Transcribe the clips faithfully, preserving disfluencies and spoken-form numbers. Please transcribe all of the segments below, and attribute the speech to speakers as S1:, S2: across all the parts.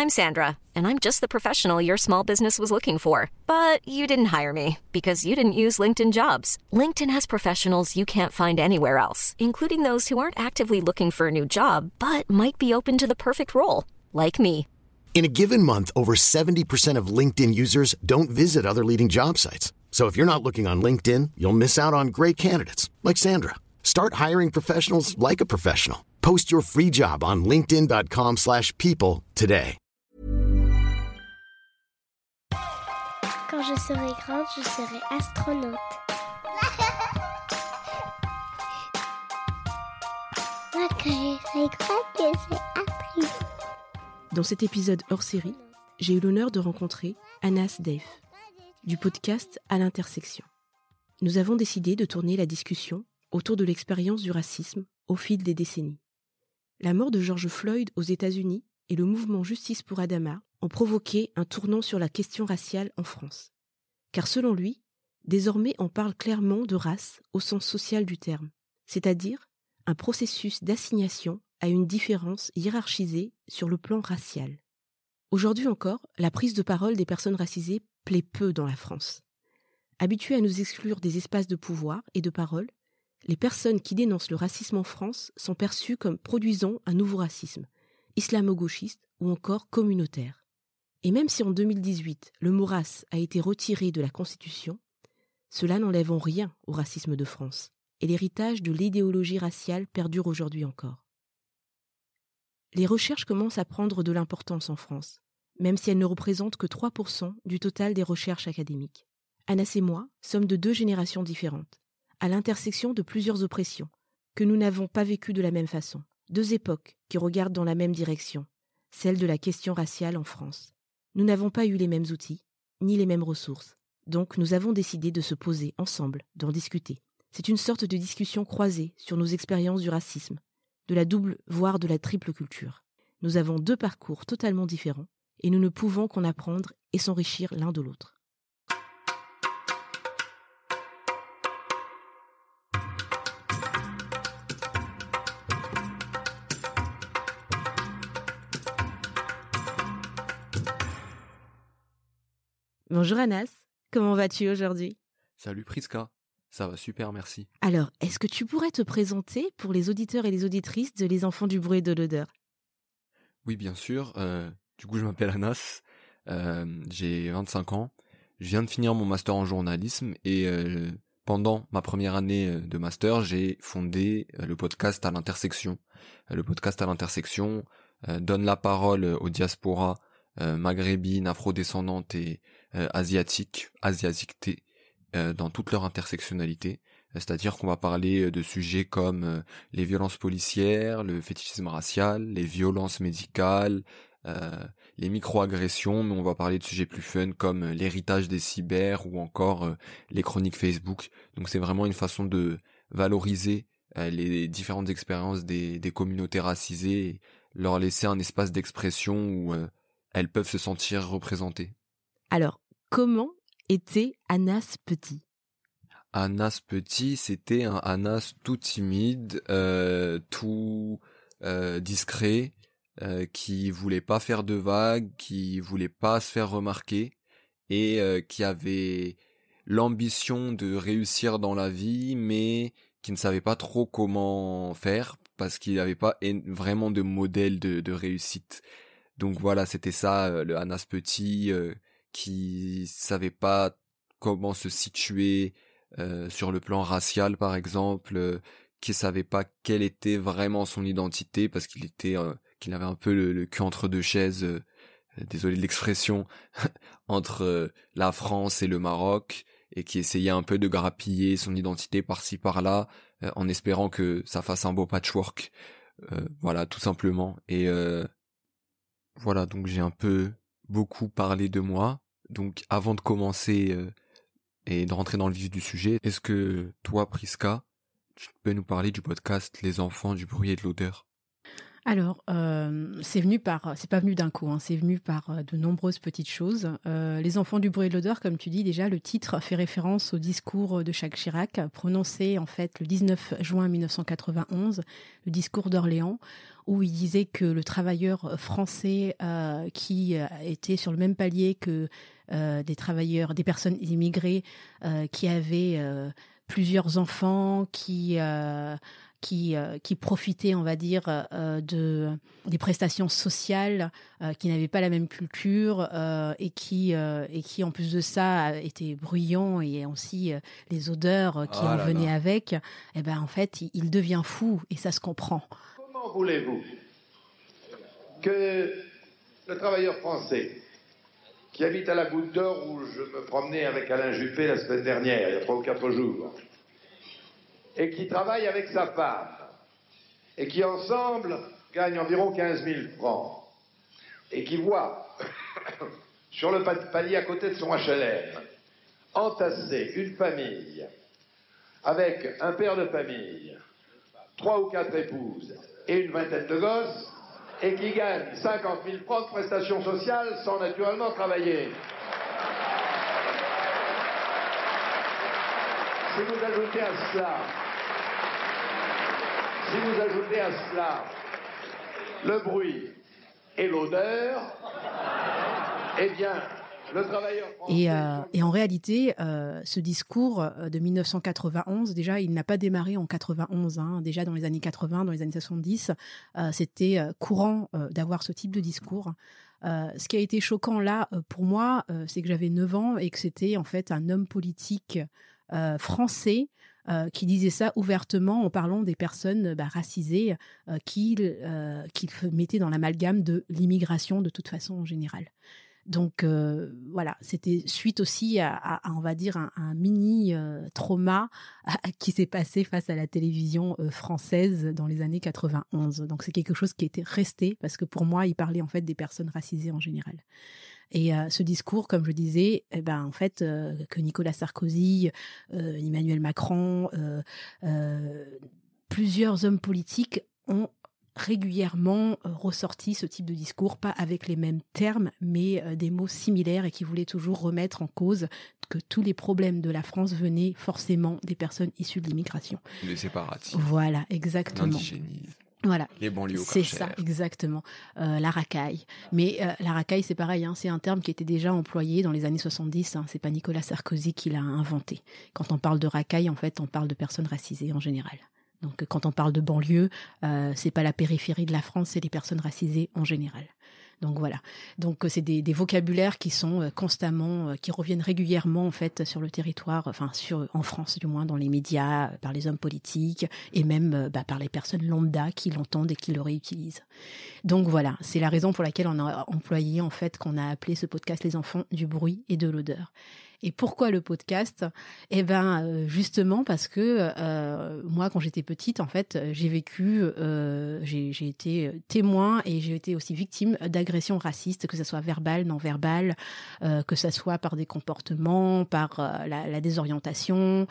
S1: I'm Sandra, and I'm just the professional your small business was looking for. But you didn't hire me because you didn't use LinkedIn Jobs. LinkedIn has professionals you can't find anywhere else, including those who aren't actively looking for a new job, but might be open to the perfect role, like me.
S2: In a given month, over seventy percent of LinkedIn users don't visit other leading job sites. So if you're not looking on LinkedIn, you'll miss out on great candidates like Sandra. Start hiring professionals like a professional. Post your free job on linkedin.com slash people today.
S3: Quand je serai grande, je serai astronaute. Moi, quand je serai grande, je serai actrice.
S4: Dans cet épisode hors-série, j'ai eu l'honneur de rencontrer Anas Deif, du podcast À l'intersection. Nous avons décidé de tourner la discussion autour de l'expérience du racisme au fil des décennies. La mort de George Floyd aux États-Unis et le mouvement Justice pour Adama ont provoqué un tournant sur la question raciale en France. Car selon lui, désormais on parle clairement de race au sens social du terme, c'est-à-dire un processus d'assignation à une différence hiérarchisée sur le plan racial. Aujourd'hui encore, la prise de parole des personnes racisées plaît peu dans la France. Habituées à nous exclure des espaces de pouvoir et de parole, les personnes qui dénoncent le racisme en France sont perçues comme produisant un nouveau racisme, islamo-gauchiste ou encore communautaire. Et même si en deux mille dix-huit, le mot race a été retiré de la Constitution, cela n'enlève en rien au racisme de France, et l'héritage de l'idéologie raciale perdure aujourd'hui encore. Les recherches commencent à prendre de l'importance en France, même si elles ne représentent que trois pour cent du total des recherches académiques. Anas et moi sommes de deux générations différentes, à l'intersection de plusieurs oppressions, que nous n'avons pas vécues de la même façon. Deux époques qui regardent dans la même direction, celle de la question raciale en France. Nous n'avons pas eu les mêmes outils, ni les mêmes ressources. Donc nous avons décidé de se poser ensemble, d'en discuter. C'est une sorte de discussion croisée sur nos expériences du racisme, de la double, voire de la triple culture. Nous avons deux parcours totalement différents et nous ne pouvons qu'en apprendre et s'enrichir l'un de l'autre. Bonjour Anas, comment vas-tu aujourd'hui ?
S5: Salut Priska, ça va super, merci.
S4: Alors, est-ce que tu pourrais te présenter pour les auditeurs et les auditrices de Les Enfants du bruit et de l'odeur ?
S5: Oui, bien sûr. Euh, du coup, je m'appelle Anas, euh, j'ai vingt-cinq ans. Je viens de finir mon master en journalisme et euh, pendant ma première année de master, j'ai fondé euh, le podcast À l'intersection. Euh, le podcast À l'intersection euh, donne la parole aux diasporas euh, maghrébines, afrodescendantes et euh, asiatiques, asiatiques euh, dans toute leur intersectionnalité. C'est-à-dire qu'on va parler de sujets comme les violences policières, le fétichisme racial, les violences médicales, euh, les micro-agressions, mais on va parler de sujets plus fun comme l'héritage des cyber ou encore euh, les chroniques Facebook. Donc c'est vraiment une façon de valoriser euh, les différentes expériences des, des communautés racisées et leur laisser un espace d'expression où euh, elles peuvent se sentir représentées.
S4: Alors, comment était Anas petit ?
S5: Anas petit, c'était un Anas tout timide, euh, tout euh, discret, euh, qui voulait pas faire de vagues, qui voulait pas se faire remarquer et euh, qui avait l'ambition de réussir dans la vie, mais qui ne savait pas trop comment faire parce qu'il n'avait pas vraiment de modèle de, de réussite. Donc voilà, c'était ça, euh, le Anas petit, euh, qui savait pas comment se situer Euh, sur le plan racial par exemple, euh, qui savait pas quelle était vraiment son identité parce qu'il était euh, qu'il avait un peu le, le cul entre deux chaises, euh, désolé de l'expression, entre euh, la France et le Maroc, et qui essayait un peu de grappiller son identité par-ci par-là euh, en espérant que ça fasse un beau patchwork, euh, voilà, tout simplement. Et euh, voilà, donc j'ai un peu beaucoup parlé de moi. Donc avant de commencer euh, et de rentrer dans le vif du sujet, est-ce que toi, Priska, tu peux nous parler du podcast Les Enfants du bruit et de l'odeur ?
S4: Alors, euh, c'est venu par, c'est pas venu d'un coup, hein, c'est venu par euh, de nombreuses petites choses. Euh, les enfants du bruit et de l'odeur, comme tu dis, déjà le titre fait référence au discours de Jacques Chirac, prononcé en fait le dix-neuf juin mille neuf cent quatre-vingt-onze, le discours d'Orléans, où il disait que le travailleur français euh, qui euh, était sur le même palier que euh, des travailleurs, des personnes immigrées euh, qui avaient euh, plusieurs enfants, qui euh, qui euh, qui profitaient, on va dire, euh, de des prestations sociales, euh, qui n'avaient pas la même culture euh, et qui euh, et qui en plus de ça étaient bruyants, et aussi euh, les odeurs qui
S5: Oh
S4: en
S5: là
S4: venaient
S5: là.
S4: avec. Et ben en fait, il, il devient fou, et ça se comprend.
S6: Comment voulez-vous que le travailleur français qui habite à la Goutte d'Or, où je me promenais avec Alain Juppé la semaine dernière, il y a trois ou quatre jours, et qui travaille avec sa femme, et qui ensemble gagne environ quinze mille francs, et qui voit sur le palier à côté de son H L M entasser une famille avec un père de famille, trois ou quatre épouses et une vingtaine de gosses, et qui gagne cinquante mille francs de prestations sociales sans naturellement travailler. Si vous ajoutez à cela, si vous ajoutez à cela le bruit et l'odeur, eh bien, le travailleur français...
S4: Et, euh, et en réalité, euh, ce discours de mille neuf cent quatre-vingt-onze, déjà, il n'a pas démarré en quatre-vingt-onze. Hein. Déjà, dans les années quatre-vingts, dans les années soixante-dix, euh, c'était courant euh, d'avoir ce type de discours. Euh, ce qui a été choquant là, euh, pour moi, euh, c'est que j'avais neuf ans et que c'était en fait un homme politique euh, français euh, qui disait ça ouvertement en parlant des personnes bah, racisées euh, qu'il euh, qu'il mettait dans l'amalgame de l'immigration de toute façon en général. Donc euh, voilà, c'était suite aussi à, à, à on va dire un, un mini euh, trauma à, à, qui s'est passé face à la télévision euh, française dans les années quatre-vingt-onze. Donc c'est quelque chose qui était resté, parce que pour moi, il parlait en fait des personnes racisées en général. Et euh, ce discours, comme je disais, eh ben en fait euh, que Nicolas Sarkozy, euh, Emmanuel Macron, euh, euh, plusieurs hommes politiques ont régulièrement euh, ressorti ce type de discours, pas avec les mêmes termes, mais euh, des mots similaires, et qui voulaient toujours remettre en cause que tous les problèmes de la France venaient forcément des personnes issues de l'immigration.
S5: Les séparatistes.
S4: Voilà, exactement.
S5: L'indigénisme.
S4: Voilà.
S5: Les banlieues au
S4: C'est
S5: Karcher.
S4: ça, exactement. Euh, la racaille. Mais euh, la racaille, c'est pareil, hein, c'est un terme qui était déjà employé dans les années soixante-dix. Hein, c'est pas Nicolas Sarkozy qui l'a inventé. Quand on parle de racaille, en fait, on parle de personnes racisées en général. Donc, quand on parle de banlieue, euh, c'est pas la périphérie de la France, c'est les personnes racisées en général. Donc voilà. Donc c'est des, des vocabulaires qui sont constamment, euh, qui reviennent régulièrement en fait sur le territoire, enfin sur en France du moins, dans les médias, par les hommes politiques et même euh, bah, par les personnes lambda qui l'entendent et qui le réutilisent. Donc voilà, c'est la raison pour laquelle on a employé en fait, qu'on a appelé ce podcast les enfants du bruit et de l'odeur. Et pourquoi le podcast ? Eh ben, euh, justement parce que euh, moi, quand j'étais petite, en fait, j'ai vécu, euh, j'ai, j'ai été témoin et j'ai été aussi victime d'agressions racistes, que ça soit verbales, non verbales, euh, que ça soit par des comportements, par euh, la, la désorientation.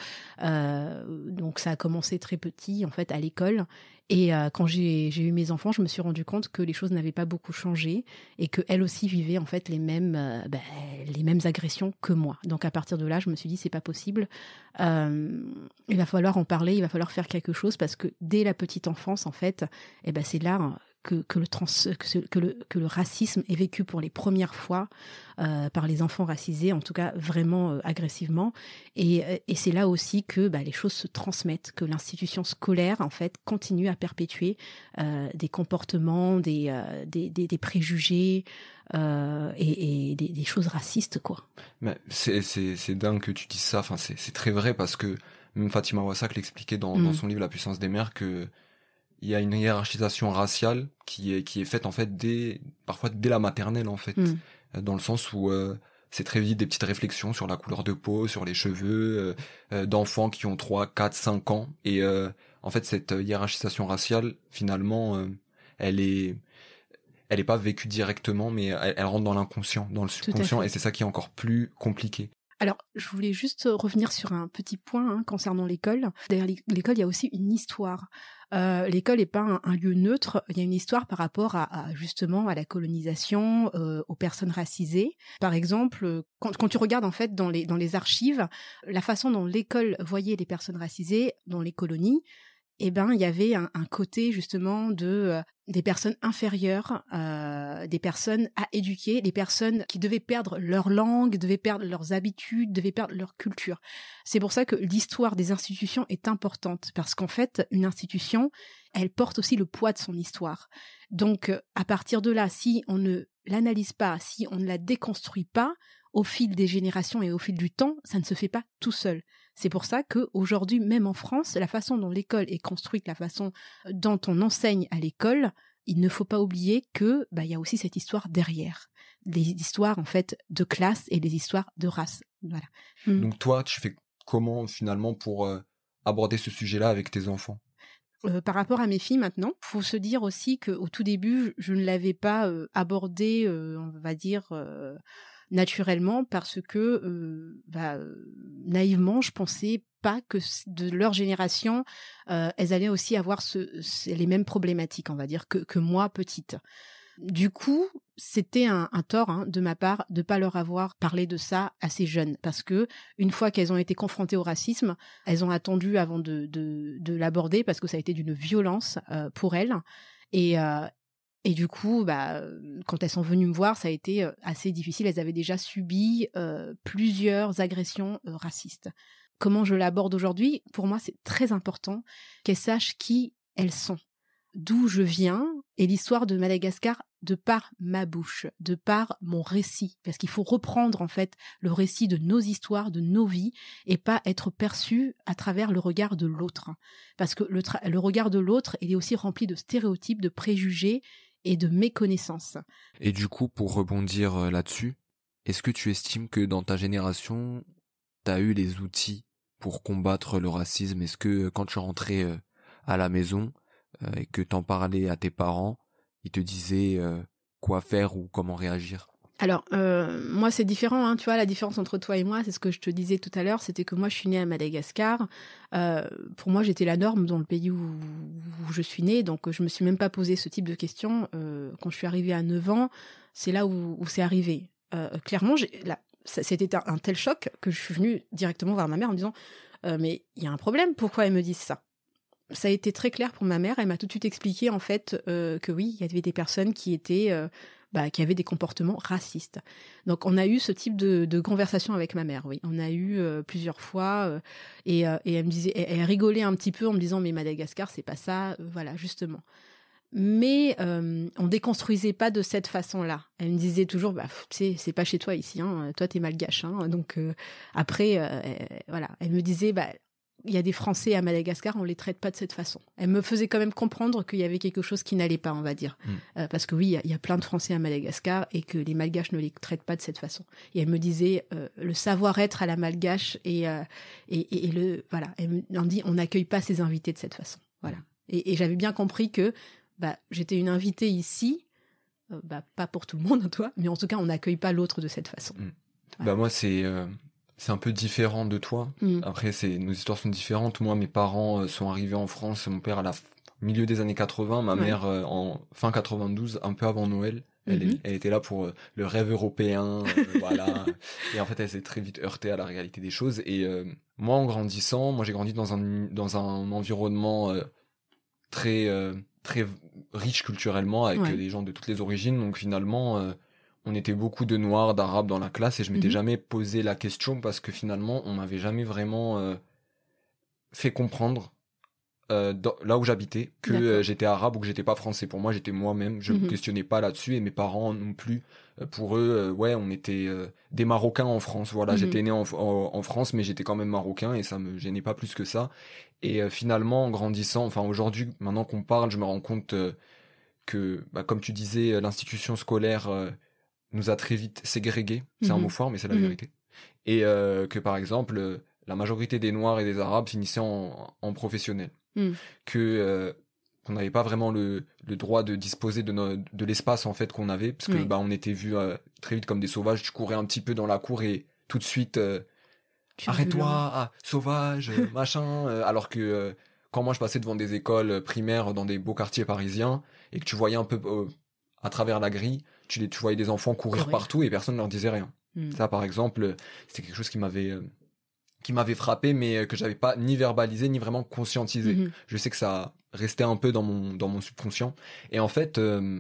S4: Euh, donc, ça a commencé très petit, en fait, à l'école. Et euh, quand j'ai, j'ai eu mes enfants, je me suis rendu compte que les choses n'avaient pas beaucoup changé et qu'elles aussi vivaient en fait les mêmes, euh, bah, les mêmes agressions que moi. Donc à partir de là, je me suis dit c'est pas possible. Euh, il va falloir en parler, il va falloir faire quelque chose, parce que dès la petite enfance en fait, eh ben c'est là que, que le trans, que, ce, que le que le racisme est vécu pour les premières fois euh, par les enfants racisés, en tout cas vraiment euh, agressivement. Et, et c'est là aussi que bah, les choses se transmettent, que l'institution scolaire en fait continue à perpétuer euh, des comportements, des, euh, des, des, des préjugés euh, et, et des, des choses racistes, quoi.
S5: Mais c'est c'est c'est dingue que tu dises ça. Enfin c'est c'est très vrai, parce que même Fatima Wassak l'expliquait dans mmh. dans son livre La puissance des mères, que il y a une hiérarchisation raciale qui est qui est faite en fait dès parfois dès la maternelle en fait, mmh. dans le sens où euh, c'est très vite des petites réflexions sur la couleur de peau, sur les cheveux, euh, euh, d'enfants qui ont trois, quatre, cinq ans, et euh, en fait cette hiérarchisation raciale finalement euh, elle est elle est pas vécue directement, mais elle, elle rentre dans l'inconscient, dans le subconscient, et c'est ça qui est encore plus compliqué.
S4: Alors, je voulais juste revenir sur un petit point hein, concernant l'école. Derrière l'école, il y a aussi une histoire. Euh, l'école n'est pas un, un lieu neutre. Il y a une histoire par rapport à, à justement à la colonisation, euh, aux personnes racisées. Par exemple, quand, quand tu regardes en fait dans les dans les archives, la façon dont l'école voyait les personnes racisées dans les colonies, eh ben il y avait un, un côté justement de euh, des personnes inférieures, euh, des personnes à éduquer, des personnes qui devaient perdre leur langue, devaient perdre leurs habitudes, devaient perdre leur culture. C'est pour ça que l'histoire des institutions est importante, parce qu'en fait, une institution, elle porte aussi le poids de son histoire. Donc, à partir de là, si on ne l'analyse pas, si on ne la déconstruit pas, au fil des générations et au fil du temps, ça ne se fait pas tout seul. C'est pour ça qu'aujourd'hui, même en France, la façon dont l'école est construite, la façon dont on enseigne à l'école, il ne faut pas oublier que bah, y a aussi cette histoire derrière. Des histoires, en fait, de classe et des histoires de race. Voilà. Mm.
S5: Donc toi, tu fais comment, finalement, pour euh, aborder ce sujet-là avec tes enfants ?
S4: Euh, par rapport à mes filles maintenant, faut se dire aussi qu'au tout début, je ne l'avais pas euh, abordé, euh, on va dire... Euh, naturellement parce que euh, bah, naïvement je pensais pas que de leur génération euh, elles allaient aussi avoir ce, ce, les mêmes problématiques on va dire que, que moi petite. Du coup c'était un, un tort hein, de ma part de pas leur avoir parlé de ça assez jeunes parce que une fois qu'elles ont été confrontées au racisme elles ont attendu avant de, de, de l'aborder parce que ça a été d'une violence euh, pour elles et euh, Et du coup, bah, quand elles sont venues me voir, ça a été assez difficile. Elles avaient déjà subi euh, plusieurs agressions euh, racistes. Comment je l'aborde aujourd'hui ? Pour moi, c'est très important qu'elles sachent qui elles sont, d'où je viens, et l'histoire de Madagascar de par ma bouche, de par mon récit. Parce qu'il faut reprendre en fait le récit de nos histoires, de nos vies, et pas être perçu à travers le regard de l'autre. Parce que le, tra- le regard de l'autre, il est aussi rempli de stéréotypes, de préjugés, et de méconnaissance.
S5: Et du coup, pour rebondir euh, là-dessus, est-ce que tu estimes que dans ta génération, t'as eu les outils pour combattre le racisme ? Est-ce que quand tu rentrais euh, à la maison euh, et que t'en parlais à tes parents, ils te disaient euh, quoi faire ou comment réagir ?
S4: Alors, euh, moi, c'est différent, hein, tu vois, la différence entre toi et moi, c'est ce que je te disais tout à l'heure, c'était que moi, je suis née à Madagascar. Euh, pour moi, j'étais la norme dans le pays où, où je suis née, donc je me suis même pas posé ce type de questions. Euh, quand je suis arrivée à neuf ans, c'est là où, où c'est arrivé. Euh, clairement, j'ai, là, ça, c'était un, un tel choc que je suis venue directement voir ma mère en me disant euh, « Mais il y a un problème, pourquoi elles me disent ça ?» Ça a été très clair pour ma mère, elle m'a tout de suite expliqué en fait euh, que oui, il y avait des personnes qui étaient... Euh, Bah, qui avaient des comportements racistes. Donc on a eu ce type de, de conversation avec ma mère, oui. On a eu euh, plusieurs fois euh, et, euh, et elle me disait, elle, elle rigolait un petit peu en me disant mais Madagascar c'est pas ça, euh, voilà justement. Mais euh, on déconstruisait pas de cette façon-là. Elle me disait toujours bah tu sais c'est pas chez toi ici, hein, toi t'es malgache, hein. Donc euh, après euh, elle, voilà, elle me disait bah il y a des Français à Madagascar, on les traite pas de cette façon. Elle me faisait quand même comprendre qu'il y avait quelque chose qui n'allait pas, on va dire. Mm. Euh, parce que oui, il y, y a plein de Français à Madagascar et que les Malgaches ne les traitent pas de cette façon. Et elle me disait, euh, le savoir-être à la Malgache et, euh, et, et, et le, voilà, elle me dit, on n'accueille pas ses invités de cette façon. Voilà. Et, et j'avais bien compris que, bah, j'étais une invitée ici, euh, bah, pas pour tout le monde, toi, mais en tout cas, on n'accueille pas l'autre de cette façon.
S5: Mm. Voilà. Bah, moi, c'est, euh... c'est un peu différent de toi. Mmh. Après, c'est, nos histoires sont différentes. Moi, mes parents euh, sont arrivés en France. Mon père à la f... milieu des années quatre-vingts, ma ouais. mère euh, en fin quatre-vingt-douze, un peu avant Noël. Elle, mmh. elle était là pour euh, le rêve européen, euh, voilà. Et en fait, elle s'est très vite heurtée à la réalité des choses. Et euh, moi, en grandissant, moi, j'ai grandi dans un dans un environnement euh, très euh, très riche culturellement avec ouais. des gens de toutes les origines. Donc finalement. Euh, On était beaucoup de noirs, d'arabes dans la classe et je m'étais mmh. jamais posé la question parce que finalement, on m'avait jamais vraiment euh, fait comprendre euh, dans, là où j'habitais que euh, j'étais arabe ou que j'étais pas français. Pour moi, j'étais moi-même. Je mmh. me questionnais pas là-dessus et mes parents non plus. Euh, pour eux, euh, ouais, on était euh, des Marocains en France. Voilà, mmh. j'étais né en, en, en France, mais j'étais quand même marocain et ça me gênait pas plus que ça. Et euh, finalement, en grandissant, enfin aujourd'hui, maintenant qu'on parle, je me rends compte euh, que, bah, comme tu disais, l'institution scolaire euh, nous a très vite ségrégés, c'est mmh. un mot fort mais c'est la mmh. vérité, et euh, que par exemple la majorité des Noirs et des Arabes finissaient en, en professionnel, mmh. que euh, qu'on n'avait pas vraiment le, le droit de disposer de, no, de l'espace en fait qu'on avait, parce que oui. bah on était vus euh, très vite comme des sauvages. Tu courais un petit peu dans la cour et tout de suite euh,
S4: Tu
S5: arrête-toi, ah, sauvage, euh, machin. euh, alors que euh, quand moi je passais devant des écoles primaires dans des beaux quartiers parisiens et que tu voyais un peu euh, à travers la grille, tu, les, tu voyais des enfants courir,
S4: Courir.
S5: partout et personne ne leur disait rien.
S4: Mm.
S5: Ça, par exemple, euh, c'était quelque chose qui m'avait euh, qui m'avait frappé, mais euh, que j'avais pas ni verbalisé ni vraiment conscientisé.
S4: Mhm.
S5: Je sais que ça restait un peu dans mon dans mon subconscient. Et en fait, euh,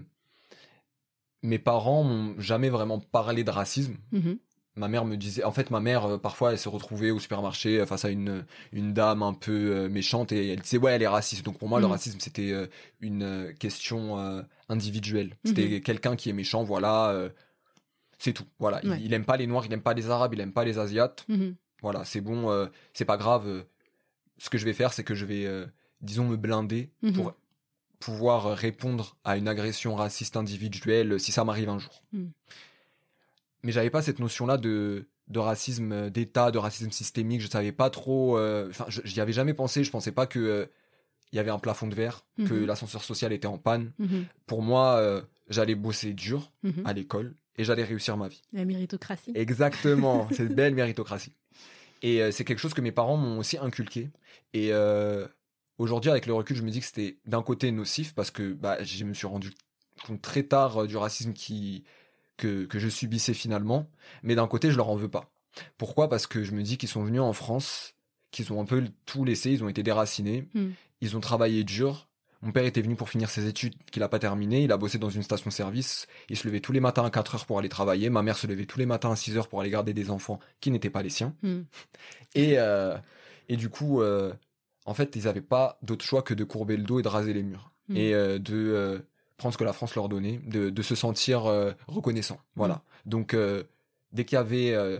S5: mes parents m'ont jamais vraiment parlé de racisme.
S4: Mhm.
S5: Ma mère me disait, en fait, ma mère, euh, parfois, elle se retrouvait au supermarché euh, face à une, une dame un peu euh, méchante et elle disait, ouais, elle est raciste. Donc pour moi, le
S4: Mhm.
S5: racisme, c'était euh, une euh, question euh, individuelle. C'était
S4: Mhm.
S5: quelqu'un qui est méchant, voilà, euh, c'est tout. Voilà,
S4: Ouais.
S5: il, il aime pas les Noirs, il aime pas les Arabes, il aime pas les Asiates.
S4: Mhm.
S5: Voilà, c'est bon, euh, c'est pas grave. euh, ce que je vais faire, c'est que je vais, euh, disons, me blinder
S4: Mhm.
S5: pour pouvoir euh, répondre à une agression raciste individuelle euh, si ça m'arrive un jour.
S4: Mhm.
S5: Mais j'avais pas cette notion-là de, de racisme d'État, de racisme systémique. Je savais pas trop. Enfin, euh, j'y avais jamais pensé. Je pensais pas que euh, il y avait un plafond de verre,
S4: Mhm.
S5: que l'ascenseur social était en panne.
S4: Mhm.
S5: Pour moi, euh, j'allais bosser dur
S4: Mhm.
S5: à l'école et j'allais réussir ma vie.
S4: La méritocratie.
S5: Exactement, cette belle méritocratie. Et euh, c'est quelque chose que mes parents m'ont aussi inculqué. Et euh, aujourd'hui, avec le recul, je me dis que c'était d'un côté nocif parce que bah, je me suis rendu compte très tard euh, du racisme qui que que je subissais finalement. Mais d'un côté, je leur en veux pas. Pourquoi ? Parce que je me dis qu'ils sont venus en France, qu'ils ont un peu tout laissé, ils ont été déracinés,
S4: Mm.
S5: ils ont travaillé dur. Mon père était venu pour finir ses études qu'il a pas terminées. Il a bossé dans une station-service. Il se levait tous les matins à quatre heures pour aller travailler. Ma mère se levait tous les matins à six heures pour aller garder des enfants qui n'étaient pas les siens.
S4: Mm.
S5: Et, euh, et du coup, euh, en fait, ils n'avaient pas d'autre choix que de courber le dos et de raser les murs.
S4: Mm.
S5: Et euh, de euh, prendre ce que la France leur donnait, de, de se sentir euh, reconnaissant. Voilà.
S4: Mm.
S5: Donc, euh, dès qu'il y avait euh,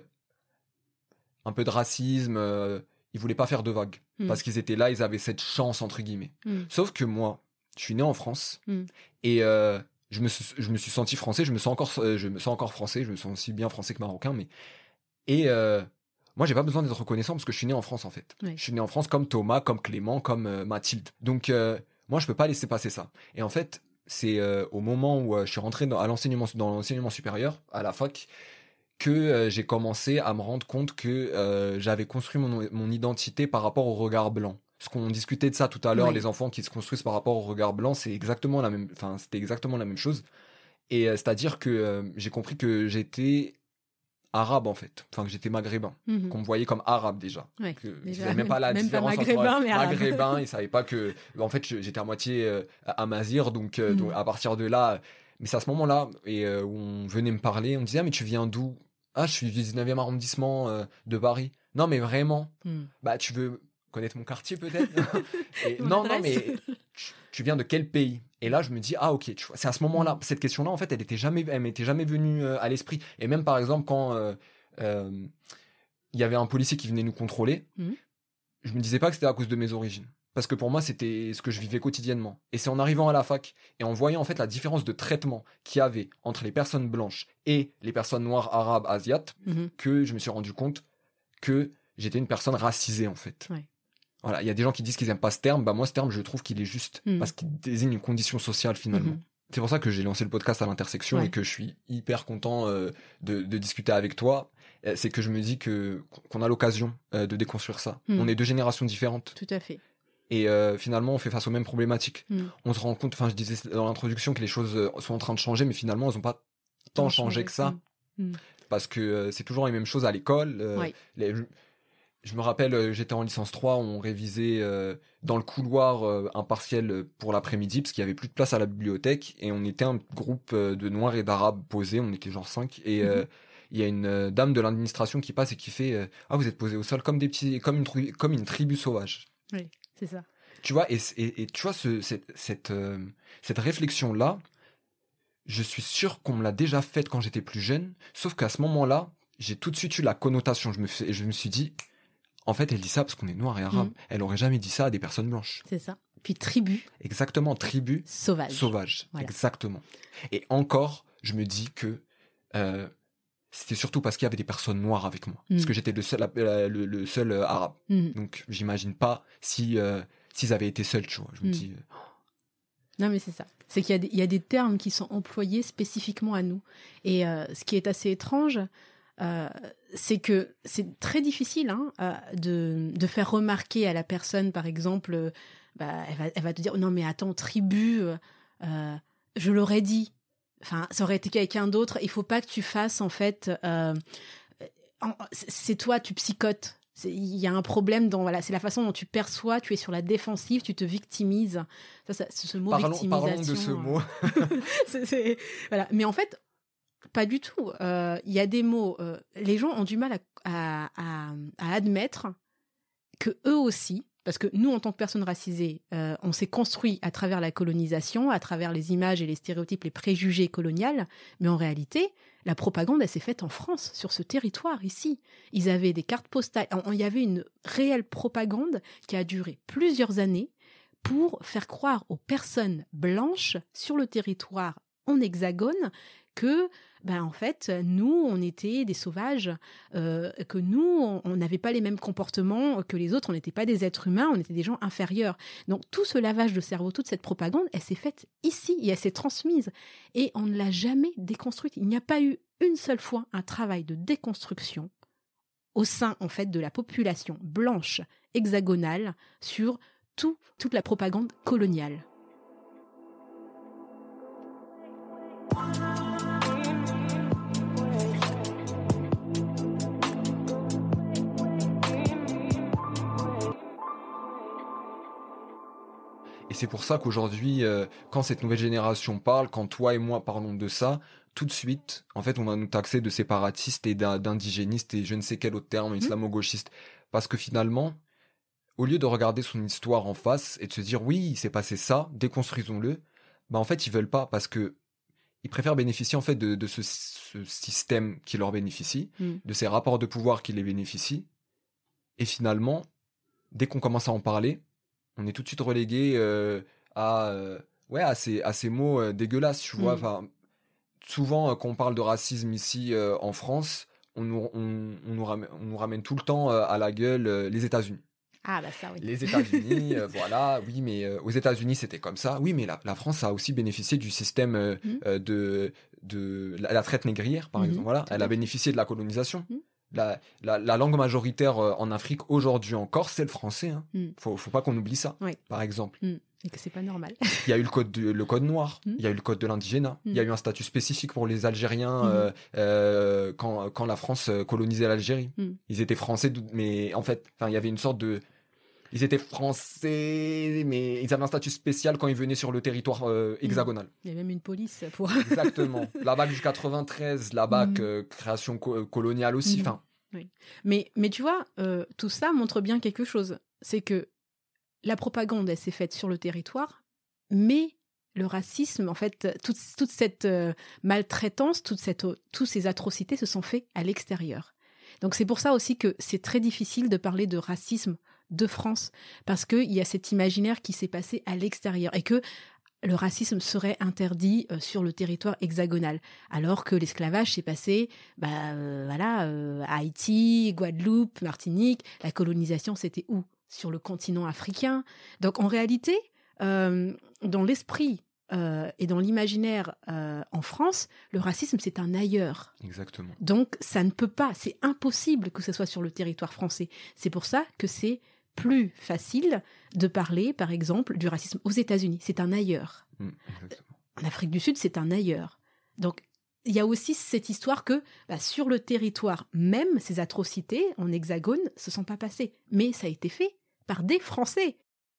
S5: un peu de racisme, euh, ils voulaient pas faire de vagues.
S4: Mm.
S5: Parce qu'ils étaient là, ils avaient cette chance, entre guillemets.
S4: Mm.
S5: Sauf que moi, je suis né en France
S4: Mm.
S5: et euh, je, me suis, je me suis senti français, je me sens encore, euh, je me sens encore français, je me sens aussi bien français que marocain, mais... Et euh, moi, j'ai pas besoin d'être reconnaissant parce que je suis né en France, en fait.
S4: Ouais.
S5: Je suis né en France comme Thomas, comme Clément, comme euh, Mathilde. Donc, euh, moi, je peux pas laisser passer ça. Et en fait, c'est euh, au moment où euh, je suis rentré dans, à l'enseignement, dans l'enseignement supérieur, à la fac, que euh, j'ai commencé à me rendre compte que euh, j'avais construit mon, mon identité par rapport au regard blanc. Ce qu'on discutait de ça tout à l'heure,
S4: Oui.
S5: les enfants qui se construisent par rapport au regard blanc, c'est exactement la même, enfin, c'était exactement la même chose. Et euh, c'est-à-dire que euh, j'ai compris que j'étais arabe en fait, enfin que j'étais maghrébin,
S4: Mhm.
S5: qu'on me voyait comme arabe déjà.
S4: Ouais,
S5: Que ils
S4: déjà,
S5: savaient même pas la
S4: même pas
S5: différence
S4: maghrébin,
S5: entre
S4: mais arabe.
S5: maghrébin, ils savaient pas que en fait je- j'étais à moitié euh, amazir, donc, euh,
S4: Mhm.
S5: donc à partir de là, mais c'est à ce moment-là et euh, où on venait me parler, on me disait ah mais tu viens d'où ? Ah je suis du dix-neuvième arrondissement euh, de Paris. Non mais vraiment,
S4: Mm.
S5: bah tu veux connaître mon quartier peut-être Et
S4: Mon
S5: non non
S4: adresse.
S5: mais tu, tu viens de quel pays? Et là je me dis ah ok, tu vois, c'est à ce moment-là, cette question-là en fait elle était jamais elle m'était jamais venue euh, à l'esprit. Et même par exemple quand euh, euh, il y avait un policier qui venait nous contrôler,
S4: Mhm.
S5: je me disais pas que c'était à cause de mes origines. Parce que pour moi, c'était ce que je vivais quotidiennement. Et c'est en arrivant à la fac et en voyant en fait la différence de traitement qu'il y avait entre les personnes blanches et les personnes noires, arabes, asiates,
S4: Mhm.
S5: que je me suis rendu compte que j'étais une personne racisée en fait.
S4: Ouais.
S5: Voilà, il y a des gens qui disent qu'ils aiment pas ce terme, bah moi ce terme je trouve qu'il est juste
S4: Mhm.
S5: parce qu'il désigne une condition sociale finalement.
S4: Mhm.
S5: C'est pour ça que j'ai lancé le podcast à l'intersection
S4: Ouais.
S5: et que je suis hyper content euh, de, de discuter avec toi. Euh, C'est que je me dis que qu'on a l'occasion euh, de déconstruire ça.
S4: Mm.
S5: On est deux générations différentes
S4: Tout à fait.
S5: et euh, finalement on fait face aux mêmes problématiques.
S4: Mm.
S5: On se rend compte, enfin je disais dans l'introduction que les choses euh, sont en train de changer, mais finalement elles n'ont pas tant
S4: Tant
S5: changé
S4: changé.
S5: que ça
S4: Mm. Mm.
S5: parce que euh, c'est toujours les mêmes choses à l'école. euh,
S4: Ouais.
S5: les- je, je me rappelle, euh, j'étais en licence trois, on révisait euh, dans le couloir euh, un partiel pour l'après-midi parce qu'il y avait plus de place à la bibliothèque et on était un groupe euh, de Noirs et d'Arabes posés, on était genre cinq et euh, il y a une euh, dame de l'administration qui passe et qui fait euh, ah vous êtes posés au sol comme des petits comme une tri- comme une tribu sauvage.
S4: Oui, c'est ça.
S5: Tu vois et, et, et tu vois ce, cette cette euh, cette réflexion là, je suis sûr qu'on me l'a déjà faite quand j'étais plus jeune, sauf qu'à ce moment-là, j'ai tout de suite eu la connotation, je me fais- je me suis dit en fait, elle dit ça parce qu'on est noir et arabe.
S4: Mhm.
S5: Elle aurait jamais dit ça à des personnes blanches.
S4: C'est ça. Puis tribu
S5: Exactement, tribu
S4: sauvage.
S5: sauvage.
S4: Voilà.
S5: Exactement. Et encore, je me dis que euh, c'était surtout parce qu'il y avait des personnes noires avec moi.
S4: Mhm.
S5: Parce que j'étais le seul, euh, le, le seul euh, arabe.
S4: Mhm.
S5: Donc, j'imagine pas si euh, s'ils avaient été seuls, tu vois. Je me
S4: Mhm.
S5: dis... euh,
S4: Non, mais c'est ça. C'est qu'il y a des, il y a des termes qui sont employés spécifiquement à nous. Et euh, ce qui est assez étrange, euh, c'est que c'est très difficile hein, euh, de, de faire remarquer à la personne, par exemple, euh, bah, elle, va, elle va te dire « Non mais attends, tribu, euh, je l'aurais dit. Enfin, ça aurait été quelqu'un d'autre. Il faut pas que tu fasses, en fait... Euh, en, c'est toi, tu psychotes. » Il y a un problème dans voilà, c'est la façon dont tu perçois, tu es sur la défensive, tu te victimises. Ça, ça ce mot
S5: parlons,
S4: victimisation.
S5: Parlons de ce mot.
S4: c'est, c'est, voilà. Mais en fait, pas du tout. Il euh, y a des mots. Euh, les gens ont du mal à, à, à, à admettre que eux aussi, parce que nous, en tant que personnes racisées, euh, on s'est construit à travers la colonisation, à travers les images et les stéréotypes, les préjugés coloniales, mais en réalité, la propagande, elle s'est faite en France, sur ce territoire, ici. Ils avaient des cartes postales. Il y avait une réelle propagande qui a duré plusieurs années pour faire croire aux personnes blanches sur le territoire en hexagone que, ben, en fait, nous, on était des sauvages, euh, que nous, on n'avait pas les mêmes comportements que les autres, on n'était pas des êtres humains, on était des gens inférieurs. Donc, tout ce lavage de cerveau, toute cette propagande, elle s'est faite ici et elle s'est transmise. Et on ne l'a jamais déconstruite. Il n'y a pas eu une seule fois un travail de déconstruction au sein, en fait, de la population blanche hexagonale sur tout, toute la propagande coloniale.
S5: Et c'est pour ça qu'aujourd'hui, euh, quand cette nouvelle génération parle, quand toi et moi parlons de ça, tout de suite, en fait, on va nous taxer de séparatistes et d'indigénistes et je ne sais quel autre terme, islamo-gauchistes. Parce que finalement, au lieu de regarder son histoire en face et de se dire, oui, il s'est passé ça, déconstruisons-le, bah en fait, ils veulent pas parce que ils préfèrent bénéficier en fait de, de ce, ce système qui leur bénéficie, mm. de ces rapports de pouvoir qui les bénéficient. Et finalement, dès qu'on commence à en parler, on est tout de suite relégué euh, à, euh, ouais, à, ces, à ces mots euh, dégueulasses, tu vois. Enfin, souvent, euh, quand on parle de racisme ici euh, en France, on nous, on, on, nous ramène, on nous ramène tout le temps euh, à la gueule euh, les États-Unis.
S4: Ah bah ça oui.
S5: Les États-Unis, euh, voilà, oui, mais euh, aux États-Unis c'était comme ça. Oui, mais la, la France a aussi bénéficié du système euh, mmh. euh, de, de la, la traite négrière, par mmh. exemple. Voilà, elle a bénéficié de la colonisation. Mmh. La, la, la langue majoritaire en Afrique aujourd'hui encore, c'est le français. Hein. Mm. Faut, faut pas qu'on oublie ça, oui. par exemple.
S4: Mm. Et que c'est pas normal.
S5: Il y a eu le code, de, le code noir, mm. il y a eu le code de l'indigénat, mm. il y a eu un statut spécifique pour les Algériens mm. euh, euh, quand, quand la France colonisait l'Algérie. Mm. Ils étaient français, mais en fait, il y avait une sorte de... Ils étaient français, mais ils avaient un statut spécial quand ils venaient sur le territoire euh, hexagonal.
S4: Il y a même une police pour...
S5: Exactement. La B A C du quatre-vingt-treize, la B A C mmh. euh, création co- coloniale aussi. Mmh. Enfin.
S4: Oui. Mais, mais tu vois, euh, tout ça montre bien quelque chose. C'est que la propagande, elle s'est faite sur le territoire, mais le racisme, en fait, toute, toute cette euh, maltraitance, toute cette, euh, toutes ces atrocités se sont faites à l'extérieur. Donc c'est pour ça aussi que c'est très difficile de parler de racisme de France, parce qu'il y a cet imaginaire qui s'est passé à l'extérieur et que le racisme serait interdit euh, sur le territoire hexagonal, alors que l'esclavage s'est passé bah, euh, voilà, euh, à Haïti, Guadeloupe, Martinique. La colonisation, c'était où ? Sur le continent africain. Donc en réalité, euh, dans l'esprit euh, et dans l'imaginaire euh, en France, le racisme, c'est un ailleurs.
S5: Exactement.
S4: Donc ça ne peut pas, c'est impossible que ce soit sur le territoire français. C'est pour ça que c'est plus facile de parler, par exemple, du racisme aux États-Unis. C'est un ailleurs. Mmh, en Afrique du Sud, c'est un ailleurs. Donc, il y a aussi cette histoire que bah, sur le territoire même, ces atrocités en hexagone se sont pas passées. Mais ça a été fait par des Français.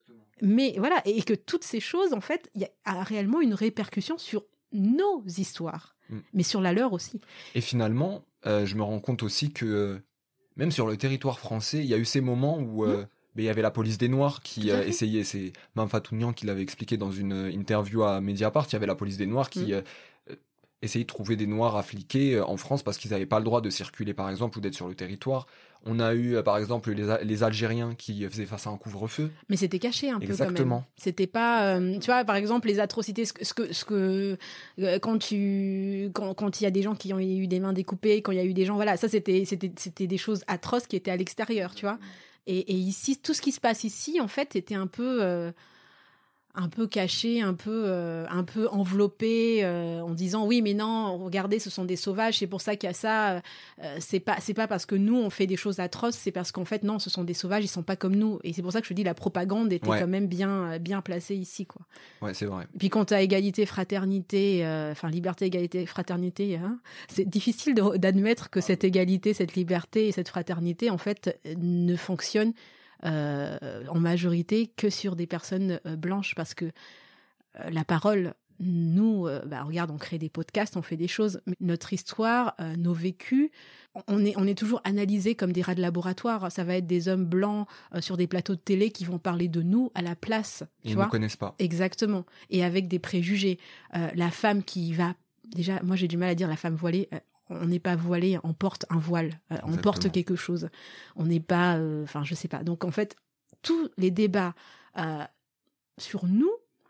S4: Mais voilà, et que toutes ces choses, en fait, il y a réellement une répercussion sur nos histoires, mmh. mais sur la leur aussi.
S5: Et finalement, euh, je me rends compte aussi que euh, même sur le territoire français, il y a eu ces moments où... Euh, mmh. Mais il y avait la police des Noirs qui euh, essayait, c'est Mame Fatou Niang qui l'avait expliqué dans une interview à Mediapart, il y avait la police des Noirs qui mmh. euh, essayait de trouver des Noirs à fliquer en France parce qu'ils n'avaient pas le droit de circuler par exemple ou d'être sur le territoire. On a eu euh, par exemple les, les Algériens qui faisaient face à un couvre-feu.
S4: Mais c'était caché un peu
S5: Exactement.
S4: Quand même. C'était pas, euh, tu vois, par exemple les atrocités, ce que, ce que, ce que euh, quand tu, quand quand il y a des gens qui ont eu des mains découpées, quand il y a eu des gens, voilà, ça c'était, c'était, c'était des choses atroces qui étaient à l'extérieur, tu vois. Et, et ici, tout ce qui se passe ici, en fait, était un peu, euh, un peu caché, un peu, euh, un peu enveloppé, euh, en disant oui, mais non, regardez, ce sont des sauvages, c'est pour ça qu'il y a ça. Euh, c'est pas, c'est pas parce que nous on fait des choses atroces, c'est parce qu'en fait non, ce sont des sauvages, ils sont pas comme nous. Et c'est pour ça que je te dis la propagande était ouais. quand même bien, bien placée ici, quoi.
S5: Ouais, c'est vrai.
S4: Et puis quand t'as égalité, fraternité, euh, enfin liberté, égalité, fraternité, hein, c'est difficile de, d'admettre que cette égalité, cette liberté et cette fraternité, en fait, ne fonctionnent Euh, en majorité que sur des personnes euh, blanches, parce que euh, la parole, nous, euh, bah, regarde, on crée des podcasts, on fait des choses, mais notre histoire, euh, nos vécus, on est, on est toujours analysés comme des rats de laboratoire. Ça va être des hommes blancs euh, sur des plateaux de télé qui vont parler de nous à la place. Tu
S5: Ils ne nous connaissent pas.
S4: Exactement. Et avec des préjugés. Euh, la femme qui va... Déjà, moi j'ai du mal à dire la femme voilée... Euh, on n'est pas voilé, on porte un voile, euh, on porte quelque chose. On n'est pas, enfin, euh, je sais pas. Donc en fait, tous les débats euh, sur nous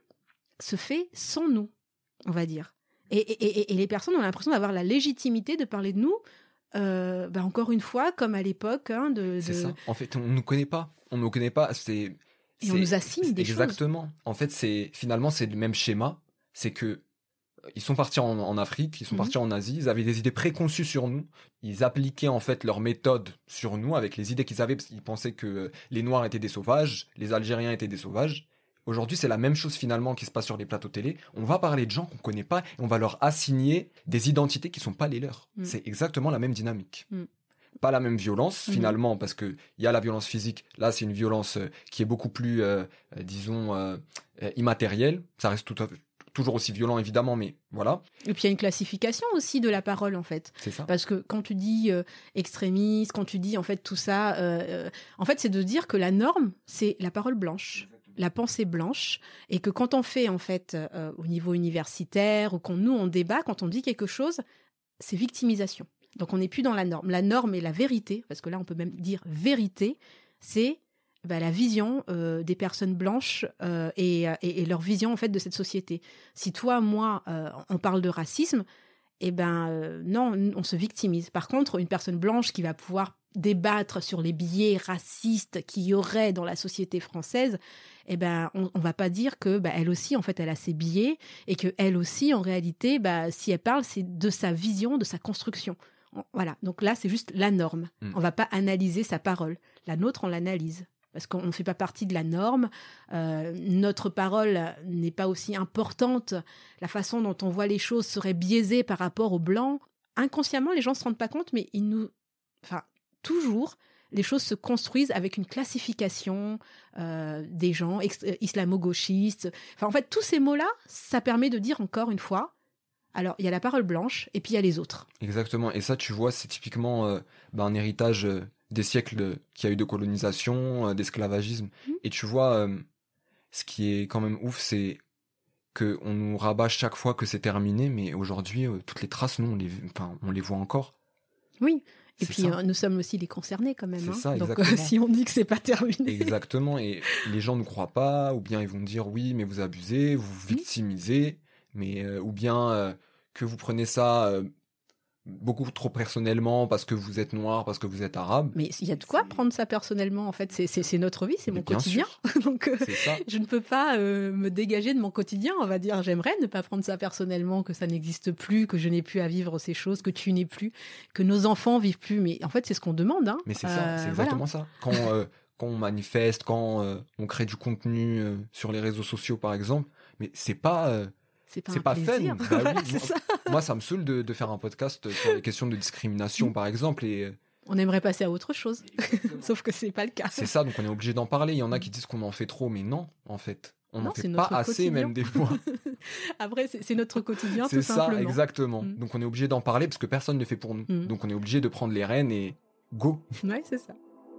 S4: se fait sans nous, on va dire. Et, et, et, et les personnes ont l'impression d'avoir la légitimité de parler de nous. Euh, bah encore une fois, comme à l'époque, hein, de, de.
S5: C'est ça. En fait, on ne nous connaît pas. On ne nous connaît pas. C'est.
S4: Et
S5: c'est,
S4: on nous assigne des
S5: exactement.
S4: choses.
S5: Exactement. En fait, c'est finalement c'est le même schéma. C'est que ils sont partis en, en Afrique, ils sont mmh. partis en Asie, ils avaient des idées préconçues sur nous, ils appliquaient en fait leurs méthodes sur nous avec les idées qu'ils avaient, parce qu'ils pensaient que les Noirs étaient des sauvages, les Algériens étaient des sauvages. Aujourd'hui, c'est la même chose finalement qui se passe sur les plateaux télé. On va parler de gens qu'on connaît pas et on va leur assigner des identités qui sont pas les leurs. Mmh. C'est exactement la même dynamique. Mmh. Pas la même violence mmh. finalement, parce que il y a la violence physique. Là, c'est une violence qui est beaucoup plus, euh, disons, euh, immatérielle. Ça reste tout à fait toujours aussi violent évidemment, mais voilà.
S4: Et puis il y a une classification aussi de la parole en fait.
S5: C'est ça.
S4: Parce que quand tu dis euh, extrémiste, quand tu dis en fait tout ça, euh, euh, en fait c'est de dire que la norme c'est la parole blanche, exactement. La pensée blanche, et que quand on fait en fait euh, au niveau universitaire ou quand nous on débat, quand on dit quelque chose, c'est victimisation. Donc on n'est plus dans la norme. La norme est la vérité, parce que là on peut même dire vérité, c'est bah, la vision euh, des personnes blanches euh, et, et, et leur vision en fait de cette société. Si toi, moi, euh, on parle de racisme, eh ben euh, non, on se victimise. Par contre, une personne blanche qui va pouvoir débattre sur les biais racistes qu'il y aurait dans la société française, eh ben on, on va pas dire que bah, elle aussi en fait elle a ses biais et que elle aussi en réalité, bah, si elle parle, c'est de sa vision, de sa construction. Voilà. Donc là, c'est juste la norme. Mmh. On va pas analyser sa parole. La nôtre, on l'analyse. Parce qu'on ne fait pas partie de la norme, euh, notre parole n'est pas aussi importante, la façon dont on voit les choses serait biaisée par rapport aux Blancs. Inconsciemment, les gens ne se rendent pas compte, mais ils nous... Enfin, toujours, les choses se construisent avec une classification euh, des gens, ex- islamo-gauchistes. Enfin, en fait, tous ces mots-là, ça permet de dire encore une fois, alors, il y a la parole blanche, et puis il y a les autres.
S5: Exactement, et ça, tu vois, c'est typiquement euh, bah, un héritage... Euh... des siècles de, qu'il y a eu de colonisation, euh, d'esclavagisme. Mmh. Et tu vois, euh, ce qui est quand même ouf, c'est qu'on nous rabat chaque fois que c'est terminé, mais aujourd'hui, euh, toutes les traces, nous, on les, enfin, on les voit encore.
S4: Oui, et c'est puis euh, nous sommes aussi les concernés quand même.
S5: C'est
S4: hein.
S5: ça,
S4: donc euh, si on dit que c'est pas terminé.
S5: Exactement, et les gens ne croient pas, ou bien ils vont dire oui, mais vous abusez, vous vous victimisez, mmh. mais, euh, ou bien euh, que vous prenez ça... Euh, beaucoup trop personnellement parce que vous êtes noir, parce que vous êtes arabe.
S4: Mais il y a de quoi c'est... prendre ça personnellement, en fait. C'est, c'est, c'est notre vie, c'est mais mon quotidien. Donc, euh,
S5: c'est ça.
S4: Je ne peux pas euh, me dégager de mon quotidien, on va dire. J'aimerais ne pas prendre ça personnellement, que ça n'existe plus, que je n'ai plus à vivre ces choses, que tu n'es plus, que nos enfants vivent plus. Mais en fait, c'est ce qu'on demande. Hein.
S5: Mais c'est ça, euh, c'est exactement voilà. ça. Quand, euh, quand on manifeste, quand euh, on crée du contenu euh, sur les réseaux sociaux, par exemple, mais c'est pas... Euh,
S4: C'est pas,
S5: c'est pas fun. Bah
S4: voilà,
S5: oui,
S4: c'est
S5: moi,
S4: ça.
S5: moi, ça me saoule de, de faire un podcast sur les questions de discrimination, par exemple. Et...
S4: On aimerait passer à autre chose, sauf que c'est pas le cas.
S5: C'est ça, donc on est obligé d'en parler. Il y en a qui disent qu'on en fait trop, mais non, en fait. On n'en fait pas assez,
S4: quotidien.
S5: Même des fois.
S4: Après, c'est, c'est notre quotidien,
S5: c'est
S4: tout
S5: ça,
S4: simplement.
S5: exactement.
S4: Mm.
S5: Donc on est obligé d'en parler parce que personne ne le fait pour nous. Mm. Donc on est obligé de prendre les rênes et go.
S4: Ouais, c'est ça.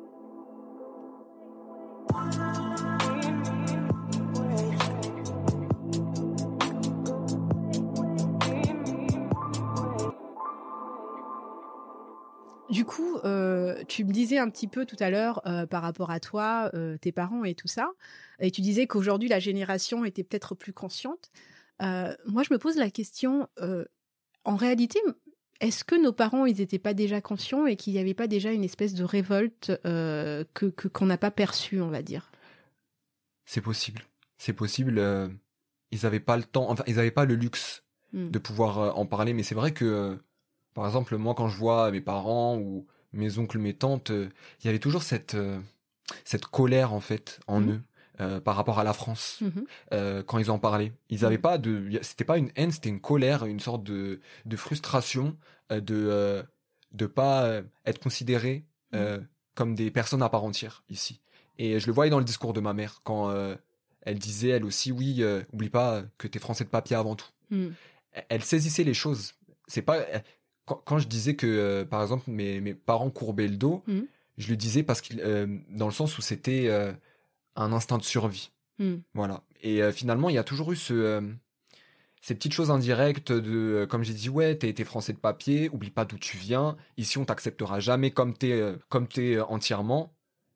S4: Du coup, euh, tu me disais un petit peu tout à l'heure euh, par rapport à toi, euh, tes parents et tout ça, et tu disais qu'aujourd'hui la génération était peut-être plus consciente. Euh, moi, je me pose la question, euh, en réalité, est-ce que nos parents, ils n'étaient pas déjà conscients et qu'il n'y avait pas déjà une espèce de révolte euh, que, que, qu'on n'a pas perçue, on va dire ?
S5: C'est possible. c'est possible, euh, ils avaient pas le temps, enfin ils avaient pas le luxe
S4: Mm.
S5: de pouvoir euh, en parler. Mais c'est vrai que, euh, par exemple, moi quand je vois mes parents ou mes oncles, mes tantes, il euh, y avait toujours cette euh, cette colère en fait en
S4: Mm.
S5: eux euh, par rapport à la France
S4: Mm-hmm.
S5: euh, quand ils en parlaient. Ils avaient
S4: Mm.
S5: pas de, c'était pas une haine, c'était une colère, une sorte de de frustration euh, de euh, de pas euh, être considérés euh, mm. comme des personnes à part entière ici. Et je le voyais dans le discours de ma mère quand euh, elle disait elle aussi oui, euh, oublie pas que t'es français de papier avant tout. Mm. Elle saisissait les choses. C'est pas quand, quand je disais que euh, par exemple mes mes parents courbaient le dos, mm. je le disais parce que euh, dans le sens où c'était euh, un instinct de survie. Mm. Voilà. Et euh, finalement, il y a toujours eu ce euh, ces petites choses indirectes de euh, comme j'ai dit ouais, t'es t'es français de papier, oublie pas d'où tu viens. Ici, on t'acceptera jamais comme t'es euh, comme t'es euh, entièrement.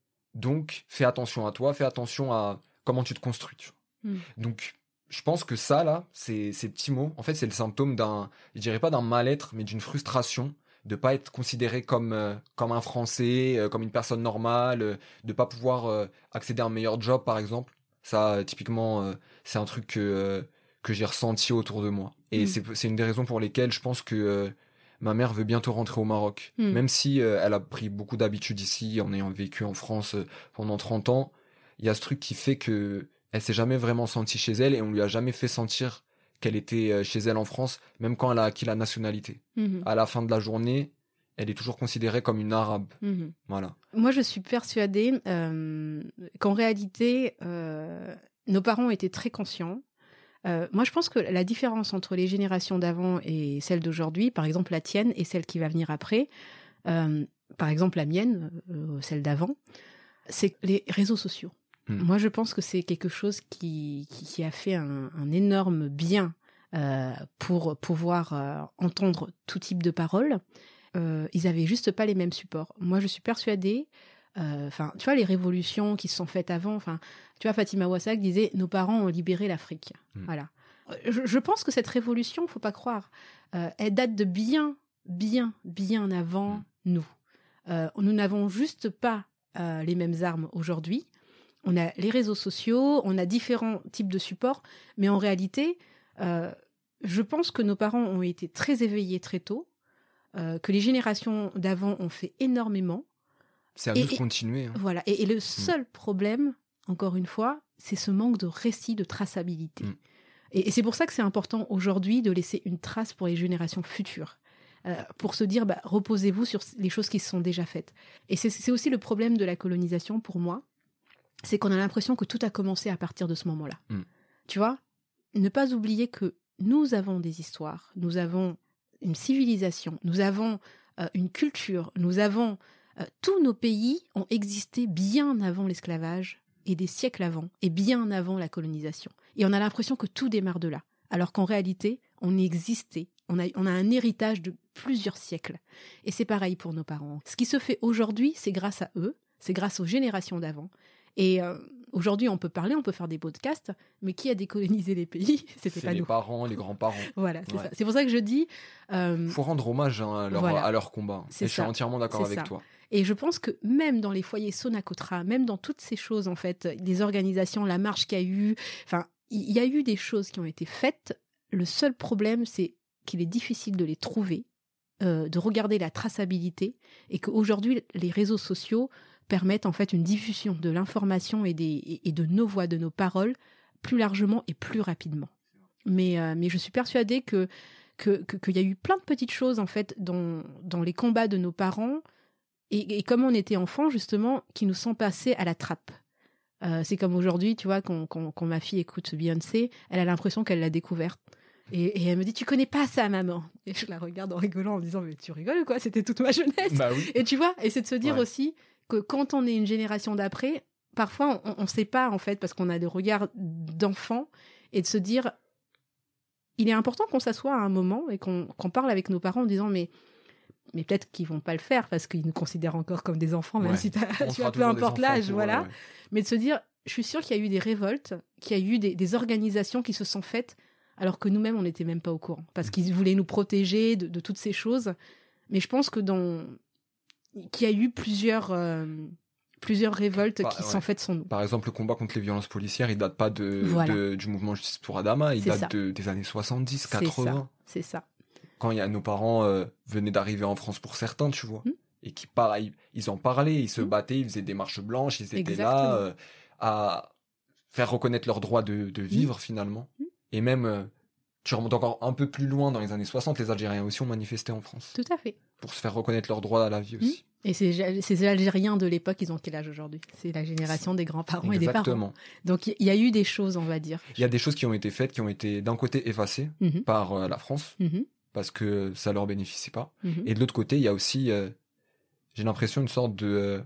S5: Donc, fais attention à toi, fais attention à comment tu te construis. Tu vois. Mm. Donc je pense que ça, là, ces, ces petits mots, en fait, c'est le symptôme d'un, je dirais pas d'un mal-être, mais d'une frustration de pas être considéré comme, euh, comme un Français, euh, comme une personne normale, euh, de pas pouvoir euh, accéder à un meilleur job, par exemple. Ça, euh, typiquement, euh, c'est un truc que, euh, que j'ai ressenti autour de moi. Et mmh. c'est, c'est une des raisons pour lesquelles je pense que euh, ma mère veut bientôt rentrer au Maroc. Mmh. Même si euh, elle a pris beaucoup d'habitudes ici, en ayant vécu en France euh, pendant trente ans, il y a ce truc qui fait que elle s'est jamais vraiment sentie chez elle et on lui a jamais fait sentir qu'elle était chez elle en France, même quand elle a acquis la nationalité. Mmh. À la fin de la journée, elle est toujours considérée comme une arabe. Mmh. Voilà.
S4: Moi, je suis persuadée euh, qu'en réalité, euh, nos parents étaient très conscients. Euh, moi, je pense que la différence entre les générations d'avant et celle d'aujourd'hui, par exemple la tienne et celle qui va venir après, euh, par exemple la mienne, euh, celle d'avant, c'est les réseaux sociaux. Mmh. Moi, je pense que c'est quelque chose qui, qui, qui a fait un, un énorme bien euh, pour pouvoir euh, entendre tout type de paroles. Euh, ils avaient juste pas les mêmes supports. Moi, je suis persuadée, enfin, euh, tu vois, les révolutions qui se sont faites avant, enfin, tu vois, Fatima Ouassak disait « Nos parents ont libéré l'Afrique mmh. ». Voilà. Je, je pense que cette révolution, faut pas croire, euh, elle date de bien, bien, bien avant mmh. nous. Euh, nous n'avons juste pas euh, les mêmes armes aujourd'hui. On a les réseaux sociaux, on a différents types de supports, mais en réalité, euh, je pense que nos parents ont été très éveillés très tôt, euh, que les générations d'avant ont fait énormément.
S5: C'est à et, nous de continuer. Hein.
S4: Voilà. Et, et le seul mmh. problème, encore une fois, c'est ce manque de récit, de traçabilité. Mmh. Et, et c'est pour ça que c'est important aujourd'hui de laisser une trace pour les générations futures. Euh, pour se dire, bah, reposez-vous sur les choses qui se sont déjà faites. Et c'est, c'est aussi le problème de la colonisation pour moi. C'est qu'on a l'impression que tout a commencé à partir de ce moment-là. Mm. Tu vois, ne pas oublier que nous avons des histoires, nous avons une civilisation, nous avons euh, une culture, nous avons... Euh, tous nos pays ont existé bien avant l'esclavage et des siècles avant, et bien avant la colonisation. Et on a l'impression que tout démarre de là, alors qu'en réalité, on existait. On a, on a un héritage de plusieurs siècles. Et c'est pareil pour nos parents. Ce qui se fait aujourd'hui, c'est grâce à eux, c'est grâce aux générations d'avant. Et euh, aujourd'hui, on peut parler, on peut faire des podcasts, mais qui a décolonisé les pays ? C'était
S5: c'est
S4: pas
S5: les
S4: nous.
S5: Les parents, les grands-parents.
S4: Voilà, c'est
S5: ouais.
S4: ça. C'est pour ça que je dis... Il
S5: euh, faut rendre hommage hein, à, leur,
S4: voilà.
S5: à leur combat.
S4: C'est
S5: et ça. Je suis entièrement d'accord
S4: c'est
S5: avec
S4: ça.
S5: toi.
S4: Et je pense que même dans les foyers Sonacotra, même dans toutes ces choses, en fait, les organisations, la marche qu'il y a eu, enfin, il y a eu des choses qui ont été faites. Le seul problème, c'est qu'il est difficile de les trouver, euh, de regarder la traçabilité, et qu'aujourd'hui, les réseaux sociaux permettent en fait une diffusion de l'information et, des, et de nos voix, de nos paroles, plus largement et plus rapidement. Mais, euh, mais je suis persuadée que, que, que, qu'il y a eu plein de petites choses en fait dans, dans les combats de nos parents, et, et comme on était enfants justement, qui nous sont passés à la trappe. Euh, c'est comme aujourd'hui, tu vois, quand, quand, quand ma fille écoute Beyoncé, elle a l'impression qu'elle l'a découverte. Et, et elle me dit, tu connais pas ça, maman. Et je la regarde en rigolant, en me disant, mais tu rigoles ou quoi ? C'était toute ma jeunesse.
S5: Bah oui.
S4: Et tu vois, et c'est de se dire
S5: ouais.
S4: aussi que quand on est une génération d'après, parfois on ne sait pas en fait, parce qu'on a des regards d'enfants, et de se dire, il est important qu'on s'assoie à un moment et qu'on, qu'on parle avec nos parents en disant, mais, mais peut-être qu'ils vont pas le faire parce qu'ils nous considèrent encore comme des enfants, même
S5: ouais.
S4: si tu vois, peu importe l'âge, voilà. Ouais. Mais de se dire, je suis sûre qu'il y a eu des révoltes, qu'il y a eu des, des organisations qui se sont faites, alors que nous-mêmes, on n'était même pas au courant, parce qu'ils voulaient nous protéger de, de toutes ces choses. Mais je pense que dans... qu'il y a eu plusieurs, euh, plusieurs révoltes
S5: Bah,
S4: qui
S5: ouais.
S4: sont faites sans nous.
S5: Par exemple, le combat contre les violences policières, il date pas de,
S4: Voilà.
S5: de- du mouvement Justice pour Adama, il
S4: C'est
S5: date
S4: ça.
S5: de, des années soixante-dix,
S4: C'est
S5: quatre-vingts.
S4: ça, c'est ça.
S5: Quand il y a nos parents euh, venaient d'arriver en France pour certains, tu vois,
S4: Mm.
S5: et qui pareil, ils en parlaient, ils se
S4: Mm.
S5: battaient, ils faisaient des marches blanches, ils étaient
S4: Exactement.
S5: là euh, à faire reconnaître leur droit de, de vivre finalement.
S4: Mm.
S5: Et même, euh, tu remontes encore un peu plus loin dans les années soixante, les Algériens aussi ont manifesté en France
S4: Tout à fait.
S5: pour se faire reconnaître leur droit à la vie aussi.
S4: Et ces, ces Algériens de l'époque, ils ont quel âge aujourd'hui? C'est la génération des grands-parents et des parents.
S5: Exactement.
S4: Donc il y a eu des choses, on va dire.
S5: Il y a des choses qui ont été faites, qui ont été d'un côté effacées
S4: Mhm,
S5: par euh, la France,
S4: mhm,
S5: parce que ça leur bénéficie pas.
S4: mhm.
S5: Et de l'autre côté, il y a aussi, euh, j'ai l'impression, une sorte de, euh,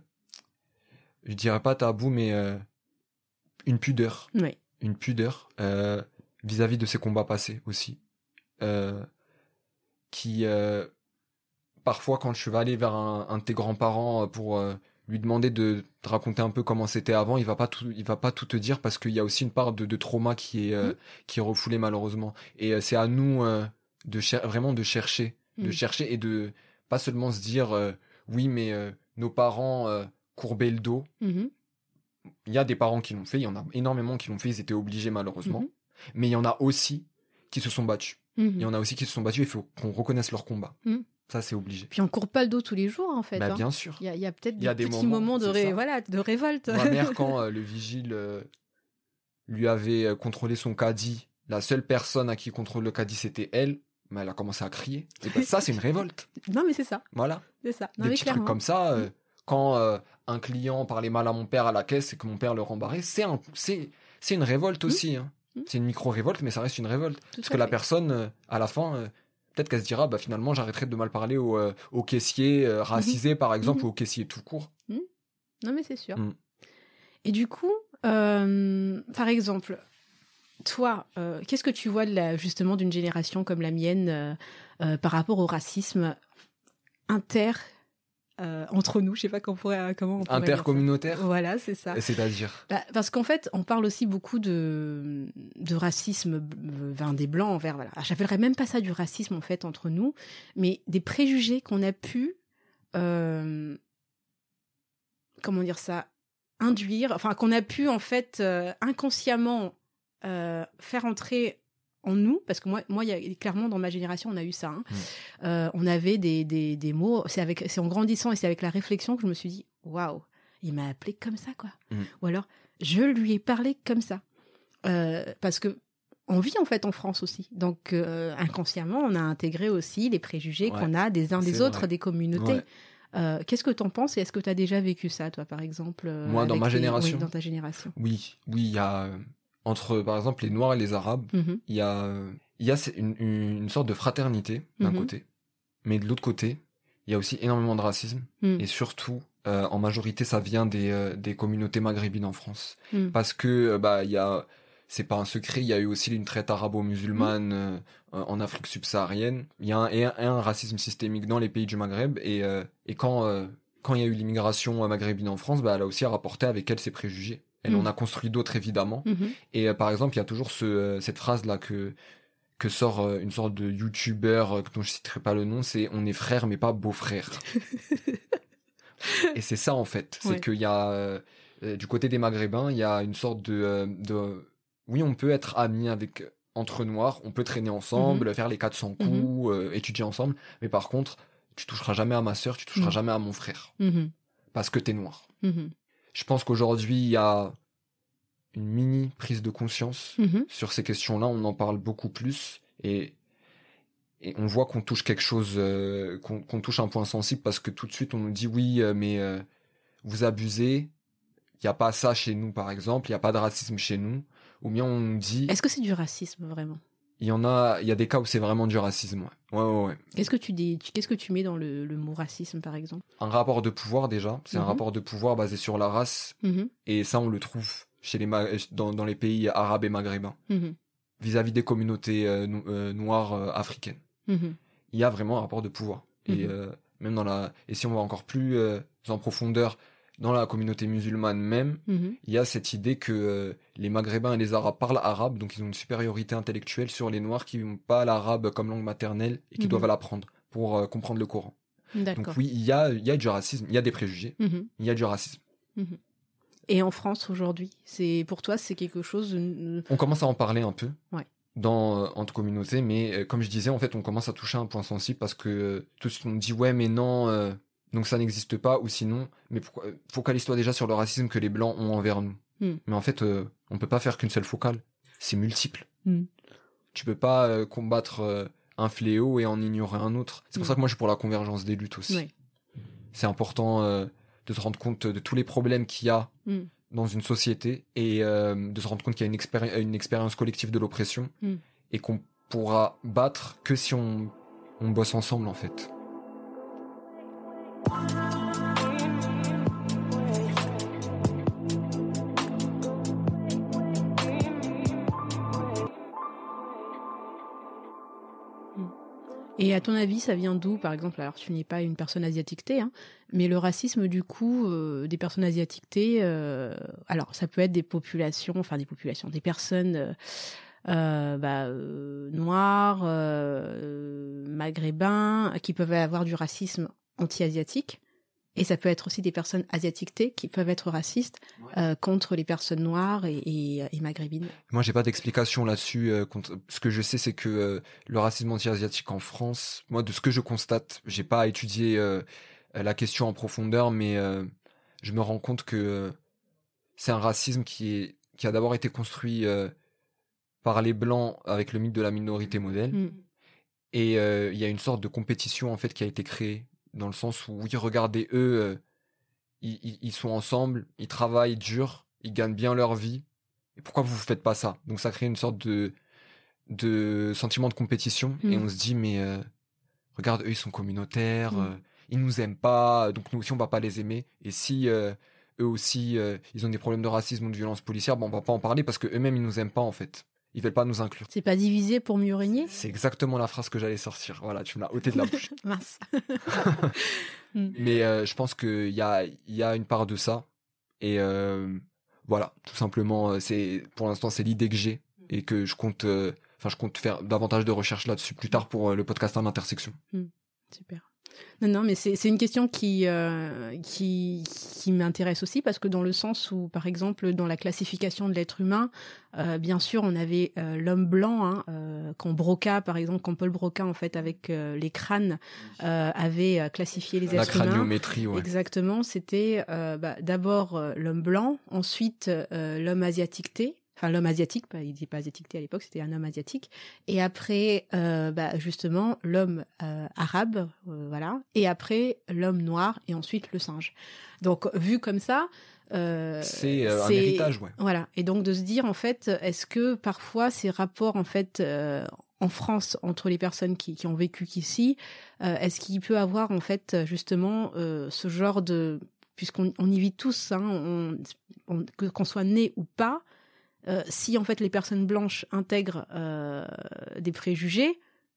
S5: je dirais pas tabou, mais euh, une pudeur.
S4: Ouais.
S5: Une pudeur euh, vis-à-vis de ces combats passés aussi. Euh, qui, euh, parfois, quand je vais aller vers un, un de tes grands-parents pour euh, lui demander de te raconter un peu comment c'était avant, il va pas tout, il va pas tout te dire parce qu'il y a aussi une part de, de trauma qui est, euh,
S4: Mm.
S5: qui est refoulée malheureusement. Et euh, c'est à nous euh, de cher- vraiment de chercher, de
S4: Mm.
S5: chercher et de pas seulement se dire euh, oui mais euh, nos parents euh, courbaient le dos.
S4: Mhm,
S5: Il y a des parents qui l'ont fait, il y en a énormément qui l'ont fait, ils étaient obligés malheureusement.
S4: Mhm.
S5: Mais il y en a aussi qui se sont battus.
S4: mhm.
S5: Il y en a aussi qui se sont battus, il faut qu'on reconnaisse leur combat.
S4: Mm.
S5: Ça c'est obligé.
S4: Puis on court pas le dos tous les jours, en fait.
S5: Bah,
S4: hein.
S5: bien sûr.
S4: Il y a, il y a peut-être
S5: Il y a
S4: des
S5: des
S4: petits
S5: moments,
S4: moments, de,
S5: c'est
S4: ré-
S5: ça.
S4: voilà, de révolte.
S5: Ma mère, quand euh, le vigile euh, lui avait euh, contrôlé son caddie, la seule personne à qui il contrôle le caddie, c'était elle, mais elle a commencé à crier. Et ben, ça, c'est une révolte.
S4: Non, mais c'est ça.
S5: Voilà.
S4: C'est ça. Non,
S5: Des
S4: mais
S5: petits
S4: clairement.
S5: trucs comme ça. euh, quand euh, un client parlait mal à mon père à la caisse et que mon père le rembarrait, c'est un, c'est, c'est une révolte aussi. Hein.
S4: Mmh.
S5: C'est une micro-révolte, mais ça reste une révolte.
S4: Tout
S5: Parce
S4: à
S5: que la
S4: fait.
S5: personne, euh, à la fin, euh, peut-être qu'elle se dira, bah, finalement, j'arrêterai de mal parler au, euh, au caissier euh, racisé, par exemple,
S4: Mhm.
S5: ou au caissier tout court.
S4: Non, mais c'est sûr.
S5: Mm.
S4: Et du coup, euh, par exemple, toi, euh, qu'est-ce que tu vois de la, justement d'une génération comme la mienne euh, euh, par rapport au racisme inter euh, entre nous? Je sais pas comment on pourrait, comment on pourrait dire ça.
S5: Intercommunautaire,
S4: Voilà, c'est ça.
S5: c'est-à-dire.
S4: Bah, parce qu'en fait, on parle aussi beaucoup de, de racisme euh, vers des blancs envers. Voilà. J'appellerais même pas ça du racisme en fait entre nous, mais des préjugés qu'on a pu, euh, comment dire ça, induire, enfin qu'on a pu en fait euh, inconsciemment euh, faire entrer en nous, parce que moi, moi, il y a, clairement dans ma génération, on a eu ça. Hein.
S5: Mm.
S4: Euh, on avait des, des, des mots. C'est avec, c'est en grandissant et c'est avec la réflexion que je me suis dit, waouh, il m'a appelé comme ça, quoi.
S5: Mm.
S4: Ou alors, je lui ai parlé comme ça, euh, parce que on vit en fait en France aussi. Donc euh, inconsciemment, on a intégré aussi les préjugés
S5: Ouais,
S4: qu'on a des uns des
S5: c'est
S4: autres,
S5: vrai.
S4: des communautés.
S5: Ouais.
S4: Euh, qu'est-ce que t'en penses et est-ce que t'as déjà vécu ça, toi, par exemple euh,
S5: Moi, dans
S4: avec
S5: ma
S4: tes-
S5: génération.
S4: oui, dans ta génération.
S5: Oui, oui, il y a euh, entre par exemple les Noirs et les Arabes,
S4: Mhm.
S5: il y a euh, il y a c'est une, une, une sorte de fraternité d'un
S4: Mhm.
S5: côté, mais de l'autre côté, il y a aussi énormément de racisme
S4: Mhm.
S5: et surtout euh, en majorité ça vient des euh, des communautés maghrébines en France
S4: Mhm.
S5: parce que euh, bah il y a c'est pas un secret, il y a eu aussi une traite arabo-musulmane euh, en Afrique subsaharienne. Il y a un, et un, et un racisme systémique dans les pays du Maghreb et euh, et quand euh, quand il y a eu l'immigration maghrébine en France, bah elle a aussi rapporté avec elle ses préjugés. Elle
S4: Mhm.
S5: en a construit d'autres évidemment.
S4: Mhm.
S5: Et euh, par exemple, il y a toujours ce, euh, cette phrase-là que, que sort euh, une sorte de youtubeur euh, dont je citerai pas le nom, c'est « on est frères mais pas beaux-frères ». Et c'est ça en fait, c'est
S4: Ouais.
S5: qu'il y a, euh, euh, du côté des Maghrébins, il y a une sorte de, euh, de... Oui, on peut être amis avec entre noirs, on peut traîner ensemble, faire les quatre cents coups,
S4: Mhm.
S5: euh, étudier ensemble, mais par contre, tu toucheras jamais à ma sœur, tu toucheras
S4: Mhm.
S5: jamais à mon frère,
S4: Mhm.
S5: parce que t'es noir.
S4: Mhm.
S5: Je pense qu'aujourd'hui, il y a une mini prise de conscience
S4: Mhm.
S5: sur ces questions-là, on en parle beaucoup plus et, et on voit qu'on touche quelque chose, euh, qu'on, qu'on touche un point sensible parce que tout de suite on nous dit oui, euh, mais euh, vous abusez, il n'y a pas ça chez nous par exemple, il n'y a pas de racisme chez nous, ou bien on nous dit,
S4: Est-ce que c'est du racisme vraiment?
S5: il y en a, il y a des cas où c'est vraiment du racisme, ouais, ouais, ouais. ouais.
S4: Qu'est-ce que tu dis, tu- qu'est-ce que tu mets dans le, le mot racisme par exemple?
S5: Un rapport de pouvoir déjà, c'est
S4: Mhm.
S5: un rapport de pouvoir basé sur la race
S4: Mhm.
S5: et ça on le trouve chez les ma- dans, dans les pays arabes et maghrébins
S4: Mhm.
S5: vis-à-vis des communautés euh, no- euh, noires euh, africaines.
S4: Mhm.
S5: Il y a vraiment un rapport de pouvoir. Et
S4: Mhm.
S5: euh, même dans la, et si on va encore plus euh, en profondeur dans la communauté musulmane même,
S4: Mhm.
S5: il y a cette idée que euh, les Maghrébins et les Arabes parlent arabe, donc ils ont une supériorité intellectuelle sur les Noirs qui n'ont pas l'arabe comme langue maternelle et qui
S4: Mhm.
S5: doivent l'apprendre pour euh, comprendre le Coran.
S4: D'accord.
S5: Donc oui, il y a, il y a du racisme, il y a des préjugés,
S4: Mhm.
S5: il y a du racisme.
S4: Mmh. Et en France aujourd'hui, c'est pour toi, c'est quelque chose. De...
S5: On commence à en parler un peu.
S4: Ouais.
S5: Dans, euh, entre communautés, mais euh, comme je disais, en fait, on commence à toucher un point sensible parce que euh, tout de suite on dit ouais, mais non, euh, donc ça n'existe pas, ou sinon, mais pourquoi, focalise-toi déjà sur le racisme que les blancs ont envers nous. Mm. Mais en fait, euh, on peut pas faire qu'une seule focale, c'est multiple. Mm. Tu peux pas euh, combattre euh, un fléau et en ignorer un autre. C'est pour mm. ça que moi je suis pour la convergence des luttes aussi. Ouais. C'est important euh, de se rendre compte de tous les problèmes qu'il y a mm. dans une société et euh, de se rendre compte qu'il y a une, expéri- une expérience collective de l'oppression mm. et qu'on pourra battre que si on, on bosse ensemble en fait.
S4: Et à ton avis, ça vient d'où, par exemple? Alors, tu n'es pas une personne asiatique, hein, mais le racisme, du coup, euh, des personnes asiatiques, euh, alors, ça peut être des populations, enfin, des populations, des personnes euh, euh, bah, euh, noires, euh, maghrébins, qui peuvent avoir du racisme anti-asiatique. Et ça peut être aussi des personnes asiatiques qui peuvent être racistes ouais. euh, contre les personnes noires et, et, et maghrébines.
S5: Moi, j'ai pas d'explication là-dessus. Euh, contre... Ce que je sais, c'est que euh, le racisme anti-asiatique en France, moi, de ce que je constate, j'ai pas étudié euh, la question en profondeur, mais euh, je me rends compte que euh, c'est un racisme qui est qui a d'abord été construit euh, par les blancs avec le mythe de la minorité modèle, mm. et il euh, y a une sorte de compétition en fait qui a été créée. Dans le sens où, oui, regardez, eux, euh, ils, ils sont ensemble, ils travaillent dur, ils gagnent bien leur vie. Et pourquoi vous ne faites pas ça? Donc ça crée une sorte de, de sentiment de compétition. Mmh. Et on se dit, mais euh, regarde, eux, ils sont communautaires, mmh. euh, ils ne nous aiment pas, donc nous aussi, on ne va pas les aimer. Et si euh, eux aussi, euh, ils ont des problèmes de racisme ou de violence policière, ben, on ne va pas en parler parce qu'eux-mêmes, ils ne nous aiment pas, en fait. Ils veulent pas nous inclure.
S4: C'est pas diviser pour mieux régner?
S5: C'est exactement la phrase que j'allais sortir. Voilà, tu me l'as ôté de la bouche.
S4: Mince.
S5: Mais euh, je pense qu'il y a, y a une part de ça. Et euh, voilà, tout simplement, c'est, pour l'instant, c'est l'idée que j'ai. Et que je compte, euh, enfin, je compte faire davantage de recherches là-dessus plus tard pour euh, le podcast en intersection.
S4: Mmh. Super. Non, non, mais c'est, c'est une question qui, euh, qui, qui m'intéresse aussi parce que dans le sens où, par exemple, dans la classification de l'être humain, euh, bien sûr, on avait euh, l'homme blanc, hein, euh, quand Broca, par exemple, quand Paul Broca, en fait, avec euh, les crânes, euh, avait euh, classifié les
S5: la
S4: êtres humains.
S5: La craniométrie, ouais.
S4: Exactement, c'était euh, bah, d'abord euh, l'homme blanc, ensuite euh, l'homme asiatique-té. Enfin, l'homme asiatique, il n'était pas asiatique à l'époque, c'était un homme asiatique. Et après, euh, bah, justement, l'homme euh, arabe, euh, voilà. Et après, l'homme noir, et ensuite le singe. Donc, vu comme ça, euh,
S5: c'est, euh, c'est un héritage, ouais.
S4: Voilà. Et donc de se dire, en fait, est-ce que parfois ces rapports, en fait, euh, en France, entre les personnes qui, qui ont vécu qu'ici, euh, est-ce qu'il peut avoir, en fait, justement, euh, ce genre de, puisqu'on on y vit tous, hein, on, on, que, qu'on soit né ou pas. Euh, si en fait les personnes blanches intègrent euh, des préjugés,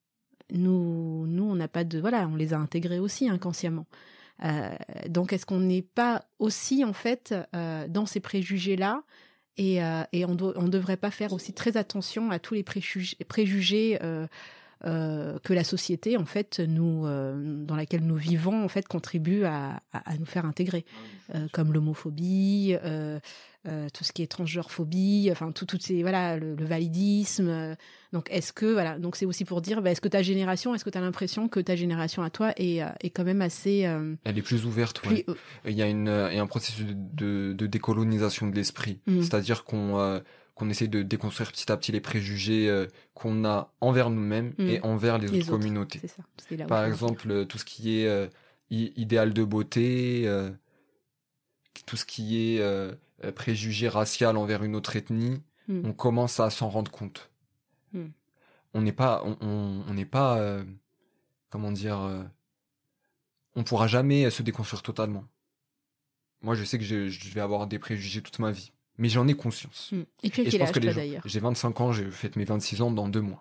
S4: nous, nous on n'a pas de, voilà, on les a intégrés aussi inconsciemment. Euh, donc est-ce qu'on n'est pas aussi en fait euh, dans ces préjugés-là et, euh, et on ne devrait pas faire aussi très attention à tous les préjugés, préjugés euh, euh, que la société en fait nous, euh, dans laquelle nous vivons en fait contribue à, à, à nous faire intégrer, euh, comme l'homophobie. Euh, Euh, tout ce qui est transgenrephobie, enfin tout, toutes ces voilà le, le validisme. Euh, donc est-ce que voilà donc c'est aussi pour dire bah, est-ce que ta génération, est-ce que tu as l'impression que ta génération à toi est euh, est quand même assez euh,
S5: elle est plus ouverte,
S4: plus,
S5: ouais. Il y a une il y a un processus de de décolonisation de l'esprit, mmh. c'est-à-dire qu'on euh, qu'on essaie de déconstruire petit à petit les préjugés euh, qu'on a envers nous-mêmes mmh. et envers les, les autres, autres communautés.
S4: C'est ça. C'est là où
S5: Par exemple, dire. Tout ce qui est euh, idéal de beauté, euh, tout ce qui est euh, préjugé racial envers une autre ethnie, mm. on commence à s'en rendre compte. Mm. On n'est pas, on, on, on n'est pas, euh, comment dire, euh, on pourra jamais se déconstruire totalement. Moi, je sais que je, je vais avoir des préjugés toute ma vie, mais j'en ai conscience.
S4: Mm. Et tu as quel âge, toi, d'ailleurs ?
S5: J'ai vingt-cinq ans, j'ai fait mes vingt-six ans dans deux mois.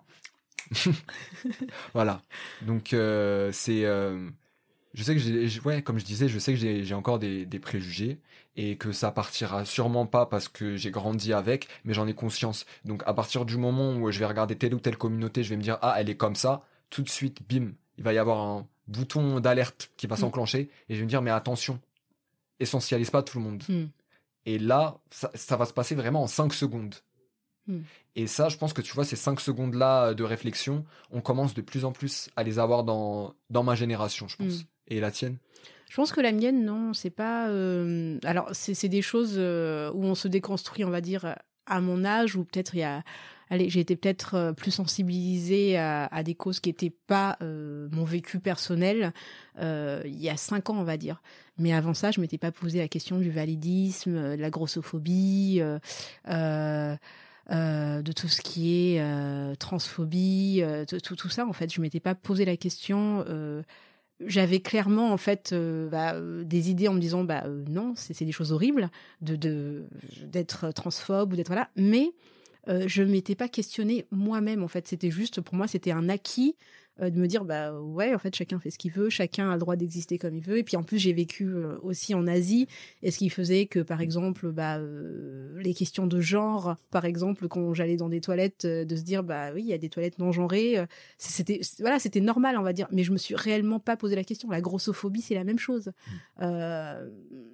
S5: Voilà. Donc euh, c'est euh, je sais que j'ai, ouais, comme je disais, je sais que j'ai, j'ai encore des, des préjugés et que ça partira sûrement pas parce que j'ai grandi avec, mais j'en ai conscience. Donc à partir du moment où je vais regarder telle ou telle communauté, je vais me dire ah elle est comme ça, tout de suite bim, il va y avoir un bouton d'alerte qui va mmh. s'enclencher et je vais me dire mais attention, essentialise pas tout le monde.
S4: Mm.
S5: Et là, ça, ça va se passer vraiment en cinq secondes.
S4: Mm.
S5: Et ça, je pense que tu vois, ces cinq secondes-là de réflexion, on commence de plus en plus à les avoir dans, dans ma génération, je pense.
S4: Mm.
S5: Et la tienne?
S4: Je pense que la mienne, non, c'est pas... Euh... Alors, c'est, c'est des choses euh, où on se déconstruit, on va dire, à mon âge, ou peut-être il y a... Allez, j'ai été peut-être plus sensibilisée à, à des causes qui n'étaient pas euh, mon vécu personnel euh, il y a cinq ans, on va dire. Mais avant ça, je m'étais pas posé la question du validisme, de la grossophobie, euh, euh, euh, de tout ce qui est euh, transphobie, euh, tout, tout ça. En fait, je m'étais pas posé la question. Euh, j'avais clairement en fait euh, bah, des idées en me disant bah euh, non, c'est, c'est des choses horribles de, de d'être transphobe ou d'être voilà, mais Euh, je m'étais pas questionnée moi-même en fait, c'était juste pour moi c'était un acquis euh, de me dire bah ouais en fait chacun fait ce qu'il veut, chacun a le droit d'exister comme il veut, et puis en plus j'ai vécu euh, aussi en Asie, et ce qui faisait que par exemple bah euh, les questions de genre, par exemple quand j'allais dans des toilettes euh, de se dire bah oui il y a des toilettes non genrées, euh, c'était voilà c'était normal on va dire, mais je me suis réellement pas posé la question. La grossophobie c'est la même chose. Mmh. Euh,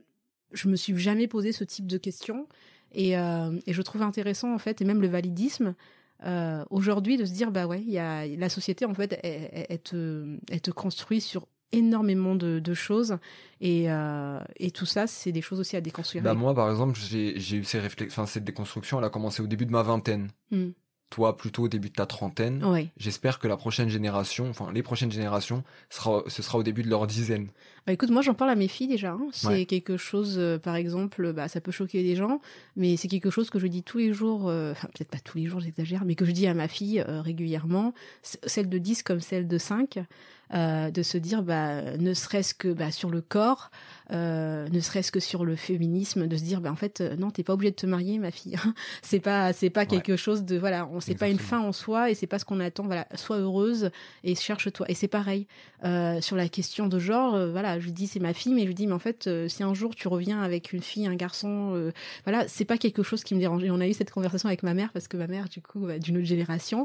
S4: je me suis jamais posé ce type de questions. Et, euh, et je trouve intéressant en fait, et même le validisme euh, aujourd'hui, de se dire bah ouais, il y a la société en fait, elle, elle, elle te, elle te construit sur énormément de, de choses, et euh, et tout ça, c'est des choses aussi à déconstruire.
S5: Bah moi, par exemple, j'ai j'ai eu ces réflexions, enfin cette déconstruction, elle a commencé au début de ma vingtaine. Mm. Toi, plutôt au début de ta trentaine.
S4: Ouais.
S5: J'espère que la prochaine génération, enfin les prochaines générations, sera, ce sera au début de leur dizaine.
S4: Bah écoute, moi j'en parle à mes filles déjà. Hein. C'est
S5: ouais.
S4: quelque chose, euh, par exemple, bah ça peut choquer des gens, mais c'est quelque chose que je dis tous les jours, euh, enfin peut-être pas tous les jours, j'exagère, mais que je dis à ma fille euh, régulièrement, celle de dix comme celle de cinq, euh, de se dire, bah ne serait-ce que bah, sur le corps, euh, ne serait-ce que sur le féminisme, de se dire, bah en fait, euh, non, t'es pas obligée de te marier, ma fille. c'est pas, c'est pas quelque ouais. chose de, voilà, on c'est pas une fin en soi, et c'est pas ce qu'on attend. Voilà, sois heureuse et cherche-toi. Et c'est pareil euh, sur la question de genre, euh, voilà. Je lui dis c'est ma fille, mais je lui dis mais en fait euh, si un jour tu reviens avec une fille, un garçon, euh, voilà, c'est pas quelque chose qui me dérange. Et on a eu cette conversation avec ma mère, parce que ma mère du coup bah, d'une autre génération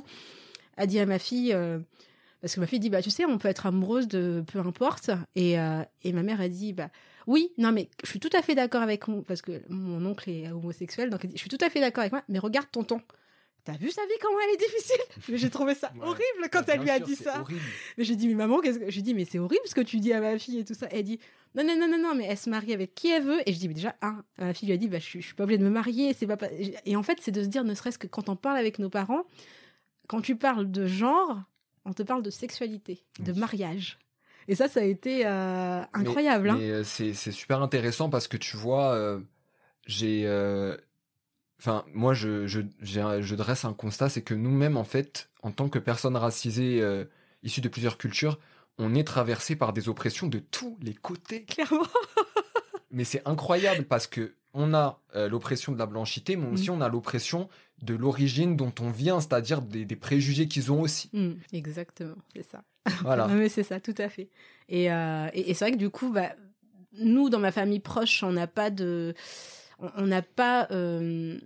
S4: a dit à ma fille euh, parce que ma fille dit bah tu sais on peut être amoureuse de peu importe, et euh, et ma mère a dit bah oui non mais je suis tout à fait d'accord avec moi, parce que mon oncle est homosexuel, donc elle dit, je suis tout à fait d'accord avec moi, mais regarde tonton. T'as vu sa vie, comment elle est difficile? J'ai trouvé ça ouais. horrible quand bah, elle lui a sûr, dit ça. Horrible. Mais j'ai dit, mais maman, qu'est-ce que... J'ai dit, mais c'est horrible ce que tu dis à ma fille et tout ça. Elle dit, non, non, non, non, non, mais elle se marie avec qui elle veut. Et je dis, mais déjà, un, ma fille lui a dit, bah, je suis, je suis pas obligée de me marier, c'est pas... Et en fait, c'est de se dire, ne serait-ce que quand on parle avec nos parents, quand tu parles de genre, on te parle de sexualité, de mariage. Et ça, ça a été euh, incroyable.
S5: Mais,
S4: hein.
S5: mais euh, c'est, c'est super intéressant parce que tu vois, euh, j'ai... Euh... Enfin, moi, je, je, j'ai, je dresse un constat, c'est que nous-mêmes, en fait, en tant que personnes racisées euh, issues de plusieurs cultures, on est traversé par des oppressions de tous les côtés.
S4: Clairement.
S5: Mais c'est incroyable parce que on a euh, l'oppression de la blanchité, mais aussi mmh. on a l'oppression de l'origine dont on vient, c'est-à-dire des, des préjugés qu'ils ont aussi.
S4: Mmh, exactement, c'est ça.
S5: Voilà.
S4: Non, mais c'est ça, tout à fait. Et, euh, et, et c'est vrai que du coup, bah, nous, dans ma famille proche, on n'a pas de... On n'a pas... Euh,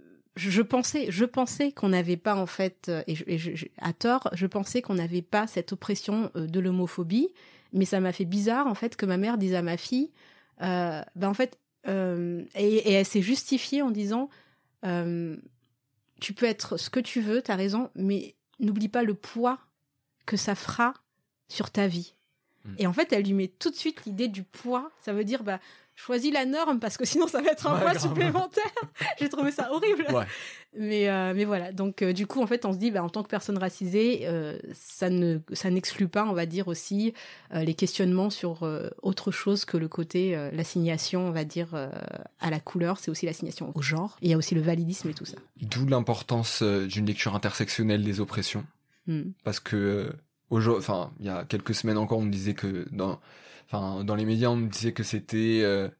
S4: je pensais, je pensais qu'on n'avait pas, en fait, et, je, et je, à tort, je pensais qu'on n'avait pas cette oppression de l'homophobie, mais ça m'a fait bizarre, en fait, que ma mère dise à ma fille, euh, ben en fait, euh, et, et elle s'est justifiée en disant, euh, tu peux être ce que tu veux, t'as raison, mais n'oublie pas le poids que ça fera sur ta vie. Mmh. Et en fait, elle lui met tout de suite l'idée du poids, ça veut dire, bah, choisis la norme parce que sinon ça va être un ouais, poids grave. supplémentaire. J'ai trouvé ça horrible. Ouais. Mais euh, mais voilà. Donc euh, du coup en fait on se dit bah en tant que personne racisée euh, ça ne ça n'exclut pas on va dire aussi euh, les questionnements sur euh, autre chose que le côté euh, l'assignation on va dire euh, à la couleur, c'est aussi l'assignation au genre, et il y a aussi le validisme et tout ça.
S5: D'où l'importance euh, d'une lecture intersectionnelle des oppressions. Mm. Parce que euh, aujourd'hui, enfin il y a quelques semaines encore on me disait que dans Enfin, dans les médias, on me disait que c'était euh,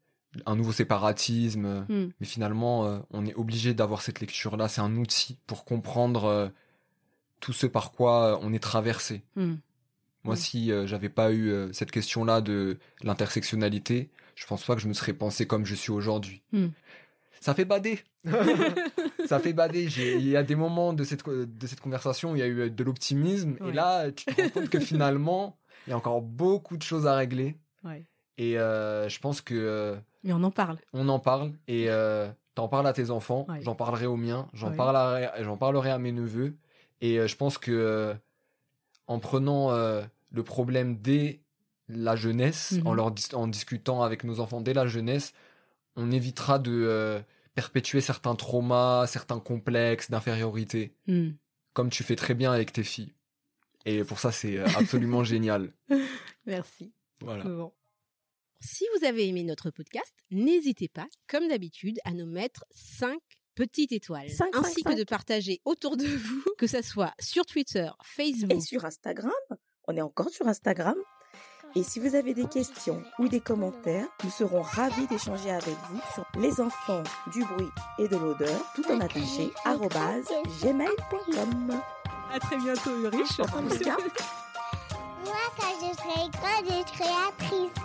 S5: un nouveau séparatisme, mm. mais finalement, euh, on est obligé d'avoir cette lecture-là. C'est un outil pour comprendre euh, tout ce par quoi on est traversé. Mm. Moi, mm. si euh, j'avais pas eu euh, cette question-là de l'intersectionnalité, je pense pas que je me serais pensé comme je suis aujourd'hui. Mm. Ça fait bader. Ça fait bader. J'ai, il y a des moments de cette de cette conversation où il y a eu de l'optimisme, ouais. et là, tu te rends compte que finalement, il y a encore beaucoup de choses à régler.
S4: Ouais.
S5: Et euh, je pense que... Euh,
S4: Mais on en parle.
S5: On en parle. Et euh, t'en parles à tes enfants. Ouais. J'en parlerai aux miens. J'en, ouais. parlerai, j'en parlerai à mes neveux. Et euh, je pense que euh, en prenant euh, le problème dès la jeunesse, mm-hmm. en, leur dis- en discutant avec nos enfants dès la jeunesse, on évitera de euh, perpétuer certains traumas, certains complexes d'infériorité. Mm. Comme tu fais très bien avec tes filles. Et pour ça, c'est absolument génial.
S4: Merci.
S5: Voilà.
S4: Bon. Si vous avez aimé notre podcast, n'hésitez pas, comme d'habitude, à nous mettre cinq petites étoiles.
S7: cinq,
S4: ainsi
S7: cinq,
S4: que de partager autour de vous, que ça soit sur Twitter, Facebook.
S7: Et sur Instagram. On est encore sur Instagram. Et si vous avez des questions ou des commentaires, nous serons ravis d'échanger avec vous sur les enfants du bruit et de l'odeur, tout en attaché, arobase gmail point com.
S4: À très bientôt, Ulrich.
S3: Moi, quand je serai grande, je serai actrice.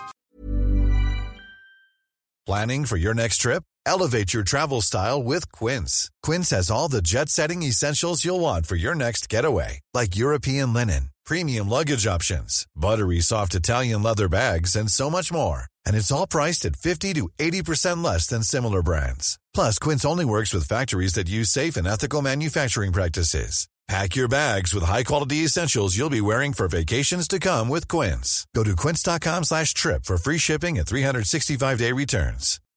S8: Planning for your next trip? Elevate your travel style with Quince. Quince has all the jet-setting essentials you'll want for your next getaway, like European linen, premium luggage options, buttery soft Italian leather bags, and so much more. And it's all priced at fifty to eighty percent less than similar brands. Plus, Quince only works with factories that use safe and ethical manufacturing practices. Pack your bags with high-quality essentials you'll be wearing for vacations to come with Quince. Go to quince.com slash trip for free shipping and three sixty-five day returns.